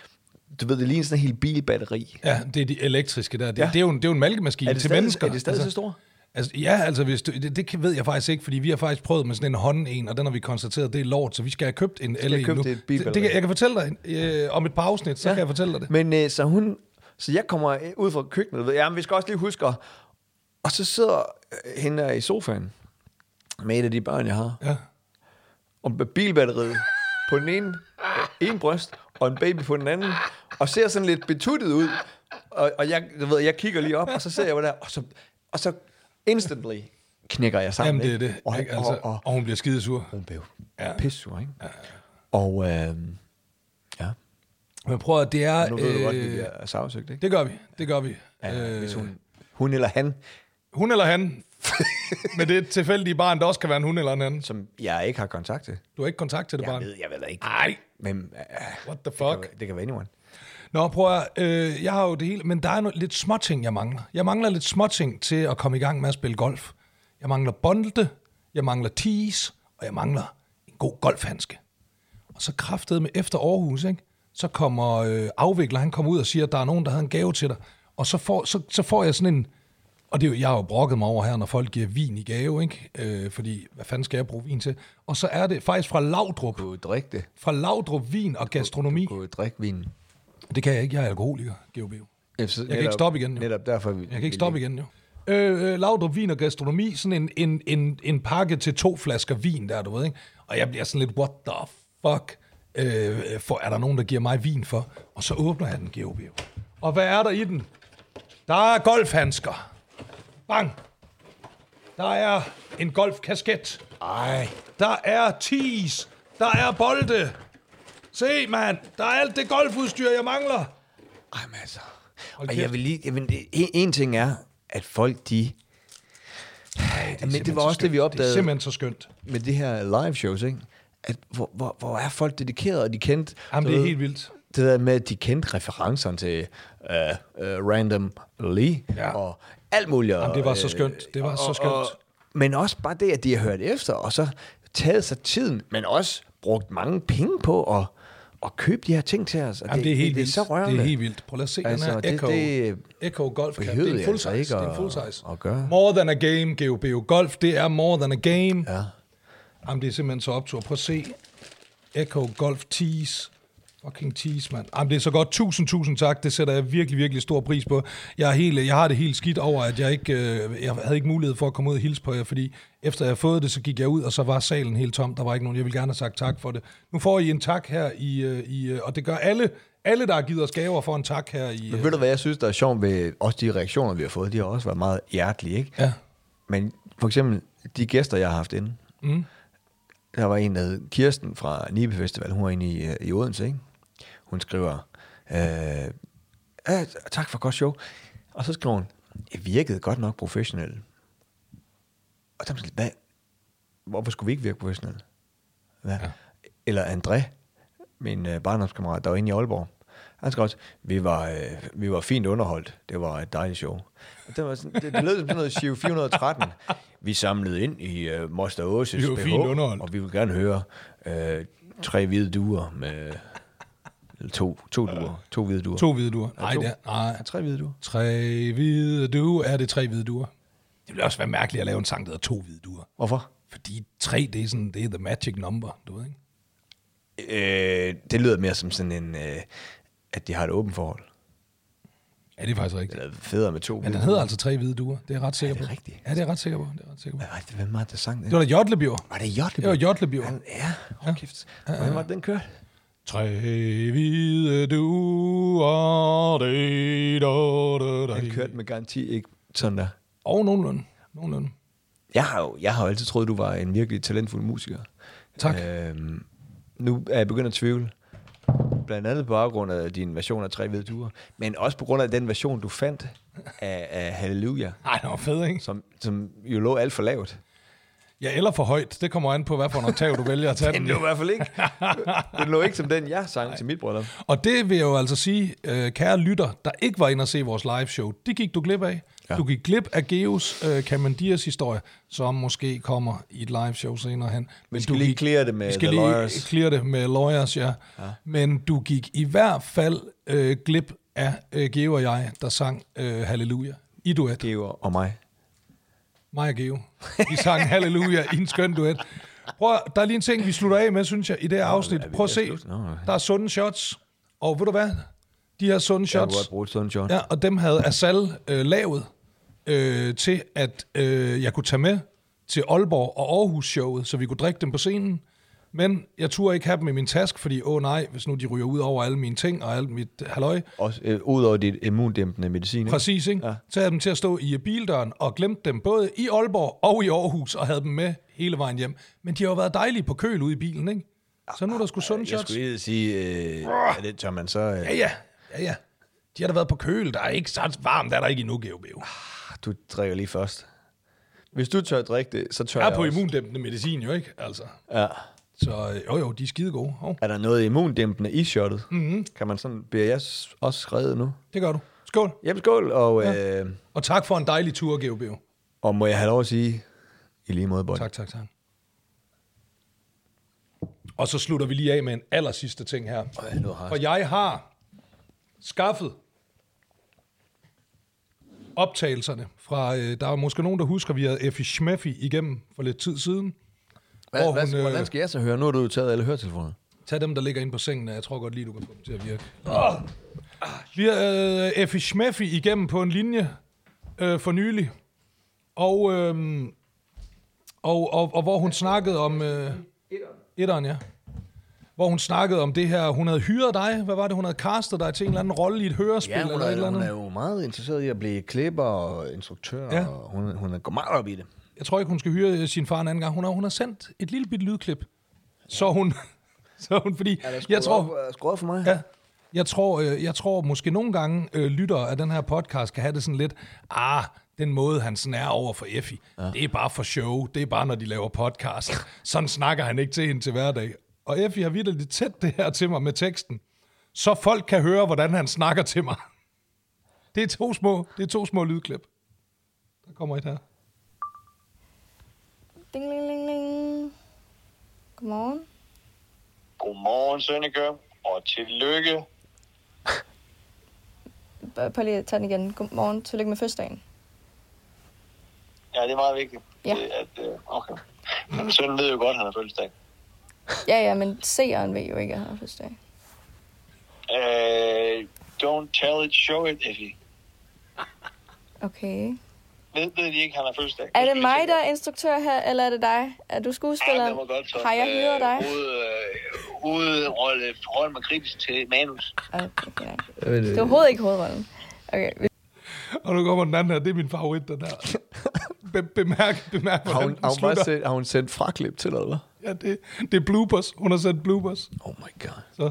du ved, det ligner sådan en helt bilbatteri. Ja, det er de elektriske der. Det, Ja. det, er, jo en, det er jo en malkemaskine Er det til stadig, mennesker. er det stadig altså, så store? Altså, ja, altså hvis du, det, det ved jeg faktisk ikke, fordi vi har faktisk prøvet med sådan en hånd en, og den har vi konstateret, det er lort, så vi skal have købt en el have købt nu. et Det, bilbatteri. det, kan- jeg kan fortælle dig øh, om et par afsnit, så Ja. kan jeg fortælle dig det. Men øh, så hun, så jeg kommer ud fra køkkenet, ved, ja, men vi skal også lige huske, at- og så sidder øh, hende der i sofaen med et af de børn, jeg har, Ja. og med bilbatteriet på den ene, øh, en bryst, og en baby på den anden, og ser sådan lidt betuttet ud, og, og jeg, du ved, jeg kigger lige op, og så ser jeg, hvad der, og så, og så instantly knækker jeg sammen. Jamen, det er ikke? det. Og, ikke? Altså, og, og, og hun bliver skidesur. hun blev Ja. ja. pissur, ikke? Ja. Og øh, ja, Men prøv at det er... nu ved du øh, godt, at vi bliver sagsøgt, ikke? det gør vi, det gør vi. Ja, Øh, hvis hun, hun eller han, hun eller han, med det tilfældige barn, der også kan være en hun eller en anden. som jeg ikke har kontakt til. Du har ikke kontakt til det Jeg barn? ved, jeg ved da ikke. Nej. Men uh, What the det, fuck? kan, det kan være anyone. Nå, prøv at, øh, jeg har jo det hele, men der er noget, lidt småting, jeg mangler. Jeg mangler lidt småting til at komme i gang med at spille golf. Jeg mangler bonde, jeg mangler tees, og jeg mangler en god golfhandske. Og så kraftede med efter Aarhus, ikke? Så kommer øh, afvikler, han kommer ud og siger, at der er nogen, der havde en gave til dig. Og så får, så, så får jeg sådan en... Og det er jo, jeg har jo brokket mig over her, når folk giver vin i gave, ikke? Øh, fordi, hvad fanden skal jeg bruge vin til? Og så er det faktisk fra Laudrup. Du kunne drikke det. Fra Laudrup Vin og Gastronomi. Du kunne drikke vinen. Det kan jeg ikke, jeg er alkoholiker, G O B. Jeg kan ikke stoppe igen, jo. Netop derfor... Vi, Jeg kan ikke stoppe igen, jo. Øh, øh, Laudrup Vin og Gastronomi, sådan en, en, en, en pakke til to flasker vin der, du ved, ikke? Og jeg bliver sådan lidt, what the fuck, øh, for, er der nogen, der giver mig vin for? Og så åbner jeg den, G O B. Og hvad er der i den? Der er golfhandsker. Bang! Der er en golfkasket. Ej. Der er tees. Der er bolde. Se, mand, der er alt det golfudstyr, jeg mangler. Ej, men altså... Hold Og kæft. jeg vil lige... Jamen, en, en ting er, at folk, de... Det Men det var også det, vi Det er opdagede simpelthen så skønt. med det her live shows, ikke? At hvor, hvor, hvor er folk dedikerede, og de kendte... Jamen, du det er ved, helt vildt. Det der med, at de kendte referencerne til uh, uh, Random Lee Ja. og alt muligt. Jamen, det var så skønt. Det var og, så skønt. Og, men også bare det, at de har hørt efter, og så taget sig tiden, men også brugt mange penge på at, at købe de her ting til os. Og Jamen, det, det er helt det, vildt. det er så rørende. Det er helt vildt. Prøv at se, Altså, den her det- Echo, det Echo Golf Cap. Det behøvede er en jeg full altså size. ikke Det er en at- full size. at gøre. More than a game, G O B. Golf, det er more than a game. Ja. Jamen, det er simpelthen så optur. Prøv at se. Echo Golf Tees. Fucking tees, mand. Jamen, det er så godt. Tusind, tusind tak. Det sætter jeg virkelig, virkelig stor pris på. Jeg, er helt, jeg har det helt skidt over, at jeg ikke øh, jeg havde ikke mulighed for at komme ud og hilse på jer, fordi efter jeg havde fået det, så gik jeg ud, og så var salen helt tom. Der var ikke nogen. Jeg ville gerne have sagt tak for det. Nu får I en tak her, i, øh, i, øh, og det gør alle, alle, der har givet os gaver, for en tak her i... Men ved du, hvad jeg synes, der er sjovt ved også de reaktioner, vi har fået? De har også været meget hjertelige, ikke? Ja. Men for eksempel de gæster, jeg har haft inde. Mm. Der var en, der hed Kirsten fra Nibe Festival. Hun var inde i, i Odense, ikke? Hun skriver, øh, ja, tak for godt show. Og så skriver hun, jeg virkede godt nok professionelt. Og der var sådan, hvad? Hvorfor skulle vi ikke virke professionelle? Hvad? Ja. Eller André, min øh, barndomskammerat, der var inde i Aalborg. Han skrev også, vi var, øh, vi var fint underholdt. Det var et dejligt show. Og det, var sådan, det, det lød som sådan noget Shiv fire hundrede og tretten. Vi samlede ind i øh, Moster Åses Vi var B H, fint underholdt. og vi vil gerne høre øh, tre hvide duer med... Eller to, to duer. To hvide duer. To hvide duer. Nej, to. det er, nej. Ja, tre hvide duer. Tre hvide duer. Er det tre hvide duer? Det ville også være mærkeligt at lave en sang, der hedder to hvide duer. Hvorfor? Fordi tre, det er sådan, det er the magic number, du ved ikke? Øh, det lyder mere som sådan en, øh, at de har et åbent forhold. Ja, det er faktisk rigtigt. Eller federe med to Men hvide den hedder duer. altså tre hvide duer. Det er jeg ret sikker det på. rigtigt? Ja, det er jeg ret sikker på. Det er jeg ret sikker på. Hvad var det, hvem var det, der sang det? Det var da Jotlebjørn. Var det Jotleby? Det var Jotlebjørn. Han- Ja, hold kæft. Hvordan var det, den kørte? Tre hvide duer. Det, da, da, Han da. kørte med garanti ikke sådan der. Og nogenlunde. Nogenlunde. Jeg har jo, jeg har jo altid troet, du var en virkelig talentfuld musiker. Tak. Øhm, nu er jeg begyndt at tvivle. Blandt andet på baggrund af din version af Tre Hvide Duer, men også på grund af den version, du fandt af, af Halleluja, Ej, det var fedt, ikke? som, som jo lå alt for lavt. Ja, eller for højt. Det kommer an på, hvad for en oktav du vælger at tage Den den. lå i. i hvert fald ikke. Den lå ikke som den, jeg sang til mit bryllup. Og det vil jeg jo altså sige, øh, kære lytter, der ikke var inde og se vores live show, det gik du glip af. Ja. Du gik glip af Geos øh, Kamandias historie, som måske kommer i et live show senere hen. Vi skal lige clear det med vi skal The lige Lawyers. clear det med Lawyers, ja. ja. Men du gik i hvert fald øh, glip af øh, Geo og jeg, der sang øh, Halleluja i duet. Geo og mig. Mig og Geo. Vi sang Halleluja i en skøn duet. Prøv, der er lige en ting, vi slutter af med, synes jeg, i det her afsnit. Prøv at se. Der er sunde shots. Og ved du hvad? De her sunde shots. Jeg kunne godt bruge et sundt shot. Ja, og dem havde Asal øh, lavet øh, til, at øh, jeg kunne tage med til Aalborg og Aarhus-showet, så vi kunne drikke dem på scenen. Men jeg turde ikke have dem i min taske, fordi åh nej, hvis nu de ryger ud over alle mine ting og alt mit halløj. Også øh, ud over dit immundæmpende medicin. Ikke? Præcis, ikke? Ja. Så havde jeg dem til at stå i bildøren og glemte dem både i Aalborg og i Aarhus og havde dem med hele vejen hjem. Men de har jo været dejlige på køl ude i bilen, ikke? Så nu er der sgu sunde shots. Jeg skulle lige sige, øh, ja, det tør man så... Øh... Ja, ja, ja, ja. De har da været på køl. Der er ikke så varmt, der er der ikke endnu, Geo Beo. Du drikker lige først. Hvis du tør at drikke det, så tør jeg jeg, jeg på også. immundæmpende medicin jo, ikke? Altså. Ja. Så jo, jo, de er skide gode. Oh. Er der noget immundæmpende i shottet? Mm-hmm. Kan man sådan... Bliver jeg også skrevet nu? Det gør du. Skål. Jamen, skål, og... Ja. Øh, og tak for en dejlig tur, Geo Beo. og må jeg have lov at sige... I lige måde, Boy. Tak, tak, tak. Og så slutter vi lige af med en aller sidste ting her. Øh, nu har For jeg har skaffet optagelserne fra... Øh, der er måske nogen, der husker, vi havde Effie Schmeffy igennem for lidt tid siden. Hvad, hvad, hun, hvordan skal jeg så høre? Nu har du taget alle høretelefoner. Tag dem, der ligger inde på sengen. Jeg tror godt lige, du kan få dem til at virke. Oh. Vi har øh, Effie Schmeffy igennem på en linje øh, for nylig. Og, øh, og, og, og hvor hun snakkede om... Øh, etteren, ja. Hvor hun snakkede om det her. Hun havde hyret dig. Hvad var det? Hun havde castet dig til en eller anden rolle i et hørespil? Ja, hun, eller er, et eller andet. hun er jo meget interesseret i at blive klipper og instruktør. Ja. Og hun, hun går meget op i det. Jeg tror ikke, hun skal hyre sin far en anden gang. Hun har, hun har sendt et lille bit lydklip. Ja. Så hun... så hun fordi, ja, jeg tror... skruet for mig. Ja. Jeg tror, øh, jeg tror måske nogle gange øh, lyttere af den her podcast kan have det sådan lidt, ah, den måde, han sådan er over for Effie, ja. Det er bare for show, det er bare, når de laver podcast. Sådan snakker han ikke til hende til hverdag. Og Effie har vitterligt tæt det her til mig med teksten, så folk kan høre, hvordan han snakker til mig. Det er to små, det er to små lydklip. Der kommer et her. Ding, ding, ding, ding. Godmorgen. Godmorgen, Sønneke, og tillykke. Prøv lige at tage den igen. Godmorgen, tillykke med fødselsdagen. Ja, det er meget vigtigt. Ja. Det, at, okay. Men sønnen ved jo godt, at han har fødselsdag. Ja, ja, men seeren ved jo ikke, at han har fødselsdag. Uh, don't tell it, show it, Effie. Okay. Ved, ved de ikke, at han har fødselsdag? Er det mig, der er instruktør her, eller er det dig? Er du skuespiller? Ja, det var godt så. Har jeg hyret dig? Hovedrolle, rolle mig kritisk til manus. Okay, okay. Det er overhovedet ikke hovedrollen. Okay. Og nu kommer den anden her, det er min favorit, den her. Be- bemærk, bemærk, har hvordan hun, den har hun slutter. sendt, har hun sendt fraklip til dig, eller? Ja, det, det er bloopers. Hun har sendt bloopers. Oh my god. Så.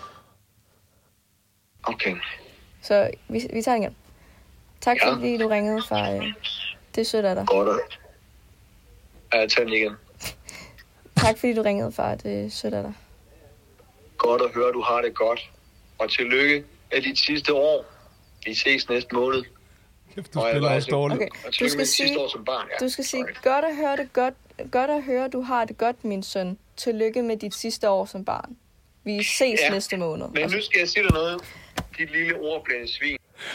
Okay. Så vi, vi tager den igen. Tak Ja. fordi du ringede fra... Øh, det er sødt af dig. Godt. Ja, tag den igen. Tak fordi du ringede fra, det er sødt af dig. Godt at høre, du har det godt. Og tillykke af dit sidste år. Vi ses næste måned. Kæft, du Og jeg spiller var også altså- dårligt. Okay, Og du tillykke skal med dit sige... sidste år som barn. Ja. Du skal sige, Sorry. godt at høre det godt, godt at høre, du har det godt, min søn. Tillykke med dit sidste år som barn. Vi ses Ja, næste måned. Men nu skal jeg sige dig noget. Dit lille ordblinde svin.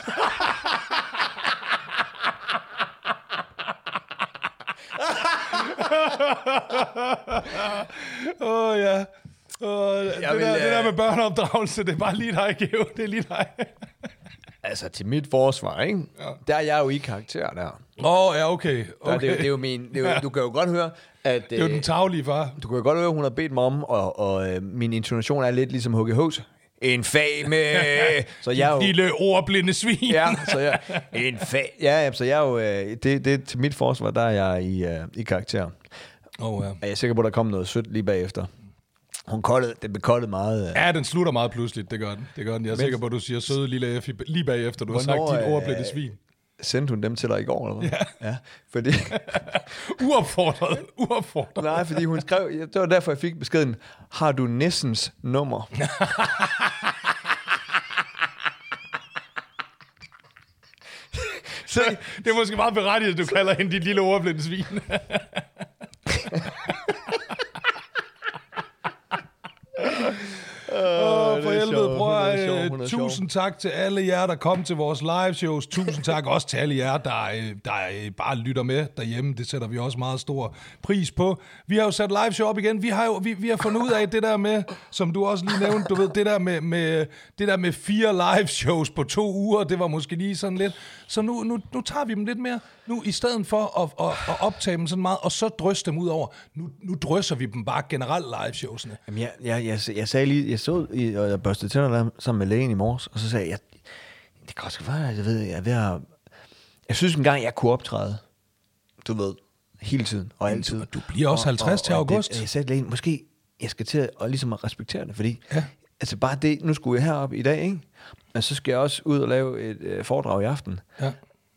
Åh, oh, ja. Oh, det, vil, der, det der øh, med børneopdragelse, det er bare lige dig, Geo. Det er lige dig. Altså, til mit forsvar, ikke? Ja. Der er jeg jo i karakter der. Åh, oh, ja, okay. okay. okay. Det, er, jo- det er jo min... Det er jo, Ja. Du kan jo godt høre, at... Det er jo den taglige far. Du kan jo godt høre, at hun har bedt mig om, og, og øh, min intonation er lidt ligesom H G H's. En fame! Så jeg er jo... Lille ordblinde svin. Ja, så jeg... En fa- ja, ja, så jeg er jo... Øh, det, det til mit forsvar, der er jeg i, øh, i karakter. Oh, ja. Er jeg sikker på, at der kommer noget sødt lige bagefter? Hun kottede, det blev kottet meget... Øh. Ja, den slutter meget pludseligt, det gør den. Det gør den. Jeg er Men, sikker på, at du siger søde lille F lige bagefter, du har Hvornår, sagt dit øh, ordblinde svin. Sendte hun dem til dig i går, eller hvad? Ja. Ja, fordi... Uopfordret. Uopfordret. Nej, fordi hun skrev... Det var derfor, jeg fik beskeden. Har du Nissens nummer? Så det er måske meget berettiget, at du kalder hende dit lille ordblindesvin. Åh, for helvede, prøv at tusind tak til alle jer, der kom til vores live shows. Tusind tak også til alle jer, der, der bare lytter med derhjemme. Det sætter vi også meget stor pris på. Vi har jo sat live show op igen. Vi har jo vi, vi har fundet ud af det der med, som du også lige nævnte, du ved, det der med, med, det der med fire live shows på to uger, det var måske lige sådan lidt. Så nu, nu, nu tager vi dem lidt mere. Nu i stedet for at, at, at optage dem sådan meget, og så drysse dem ud over, nu, nu drysser vi dem bare generelt live showsene. Jamen, jeg, jeg, jeg, jeg sagde lige, jeg så i, og jeg børstede tænder der sammen med lægen i morges, og så sagde jeg, jeg det kan også være, jeg ved, jeg er ved at, jeg synes engang, jeg kunne optræde, du ved, hele tiden og altid. Du, du bliver også halvtreds og, og, til august. Det, jeg sagde lægen, måske jeg skal til at, og ligesom at respektere det, fordi, ja. altså bare det, nu skulle jeg herop i dag, ikke? Men så skal jeg også ud og lave et øh, foredrag i aften. Ja.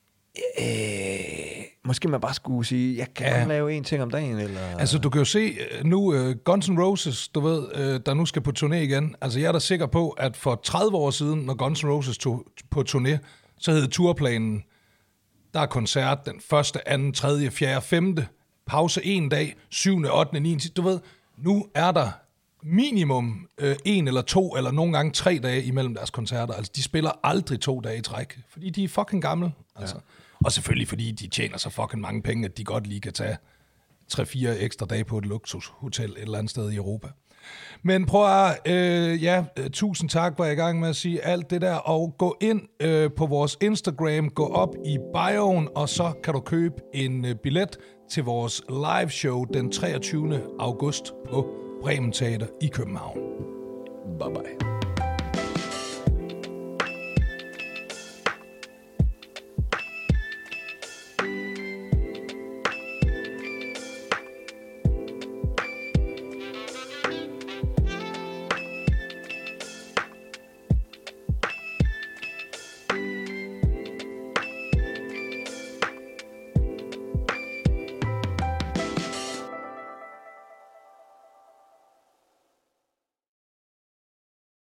Øh, måske man bare skulle sige, jeg kan ja. lave en ting om dagen, eller... Altså, du kan jo se nu, uh, Guns N' Roses, du ved, uh, der nu skal på turné igen. Altså, jeg er da sikker på, at for tredive år siden, når Guns N' Roses tog på turné, så hed turplanen, der er koncert den første, anden, tredje, fjerde, femte, pause en dag, syvende, ottende, niende, du ved, nu er der minimum øh, en eller to, eller nogle gange tre dage imellem deres koncerter. Altså, de spiller aldrig to dage i træk, fordi de er fucking gamle. Altså. Ja. Og selvfølgelig fordi de tjener så fucking mange penge, at de godt lige kan tage tre-fire ekstra dage på et luksushotel et eller andet sted i Europa. Men prøv at, øh, ja, tusind tak, var jeg i gang med at sige alt det der, og gå ind øh, på vores Instagram, gå op i bioen, og så kan du købe en øh, billet til vores live show den treogtyvende august på Bremen Teater i København. Bye bye.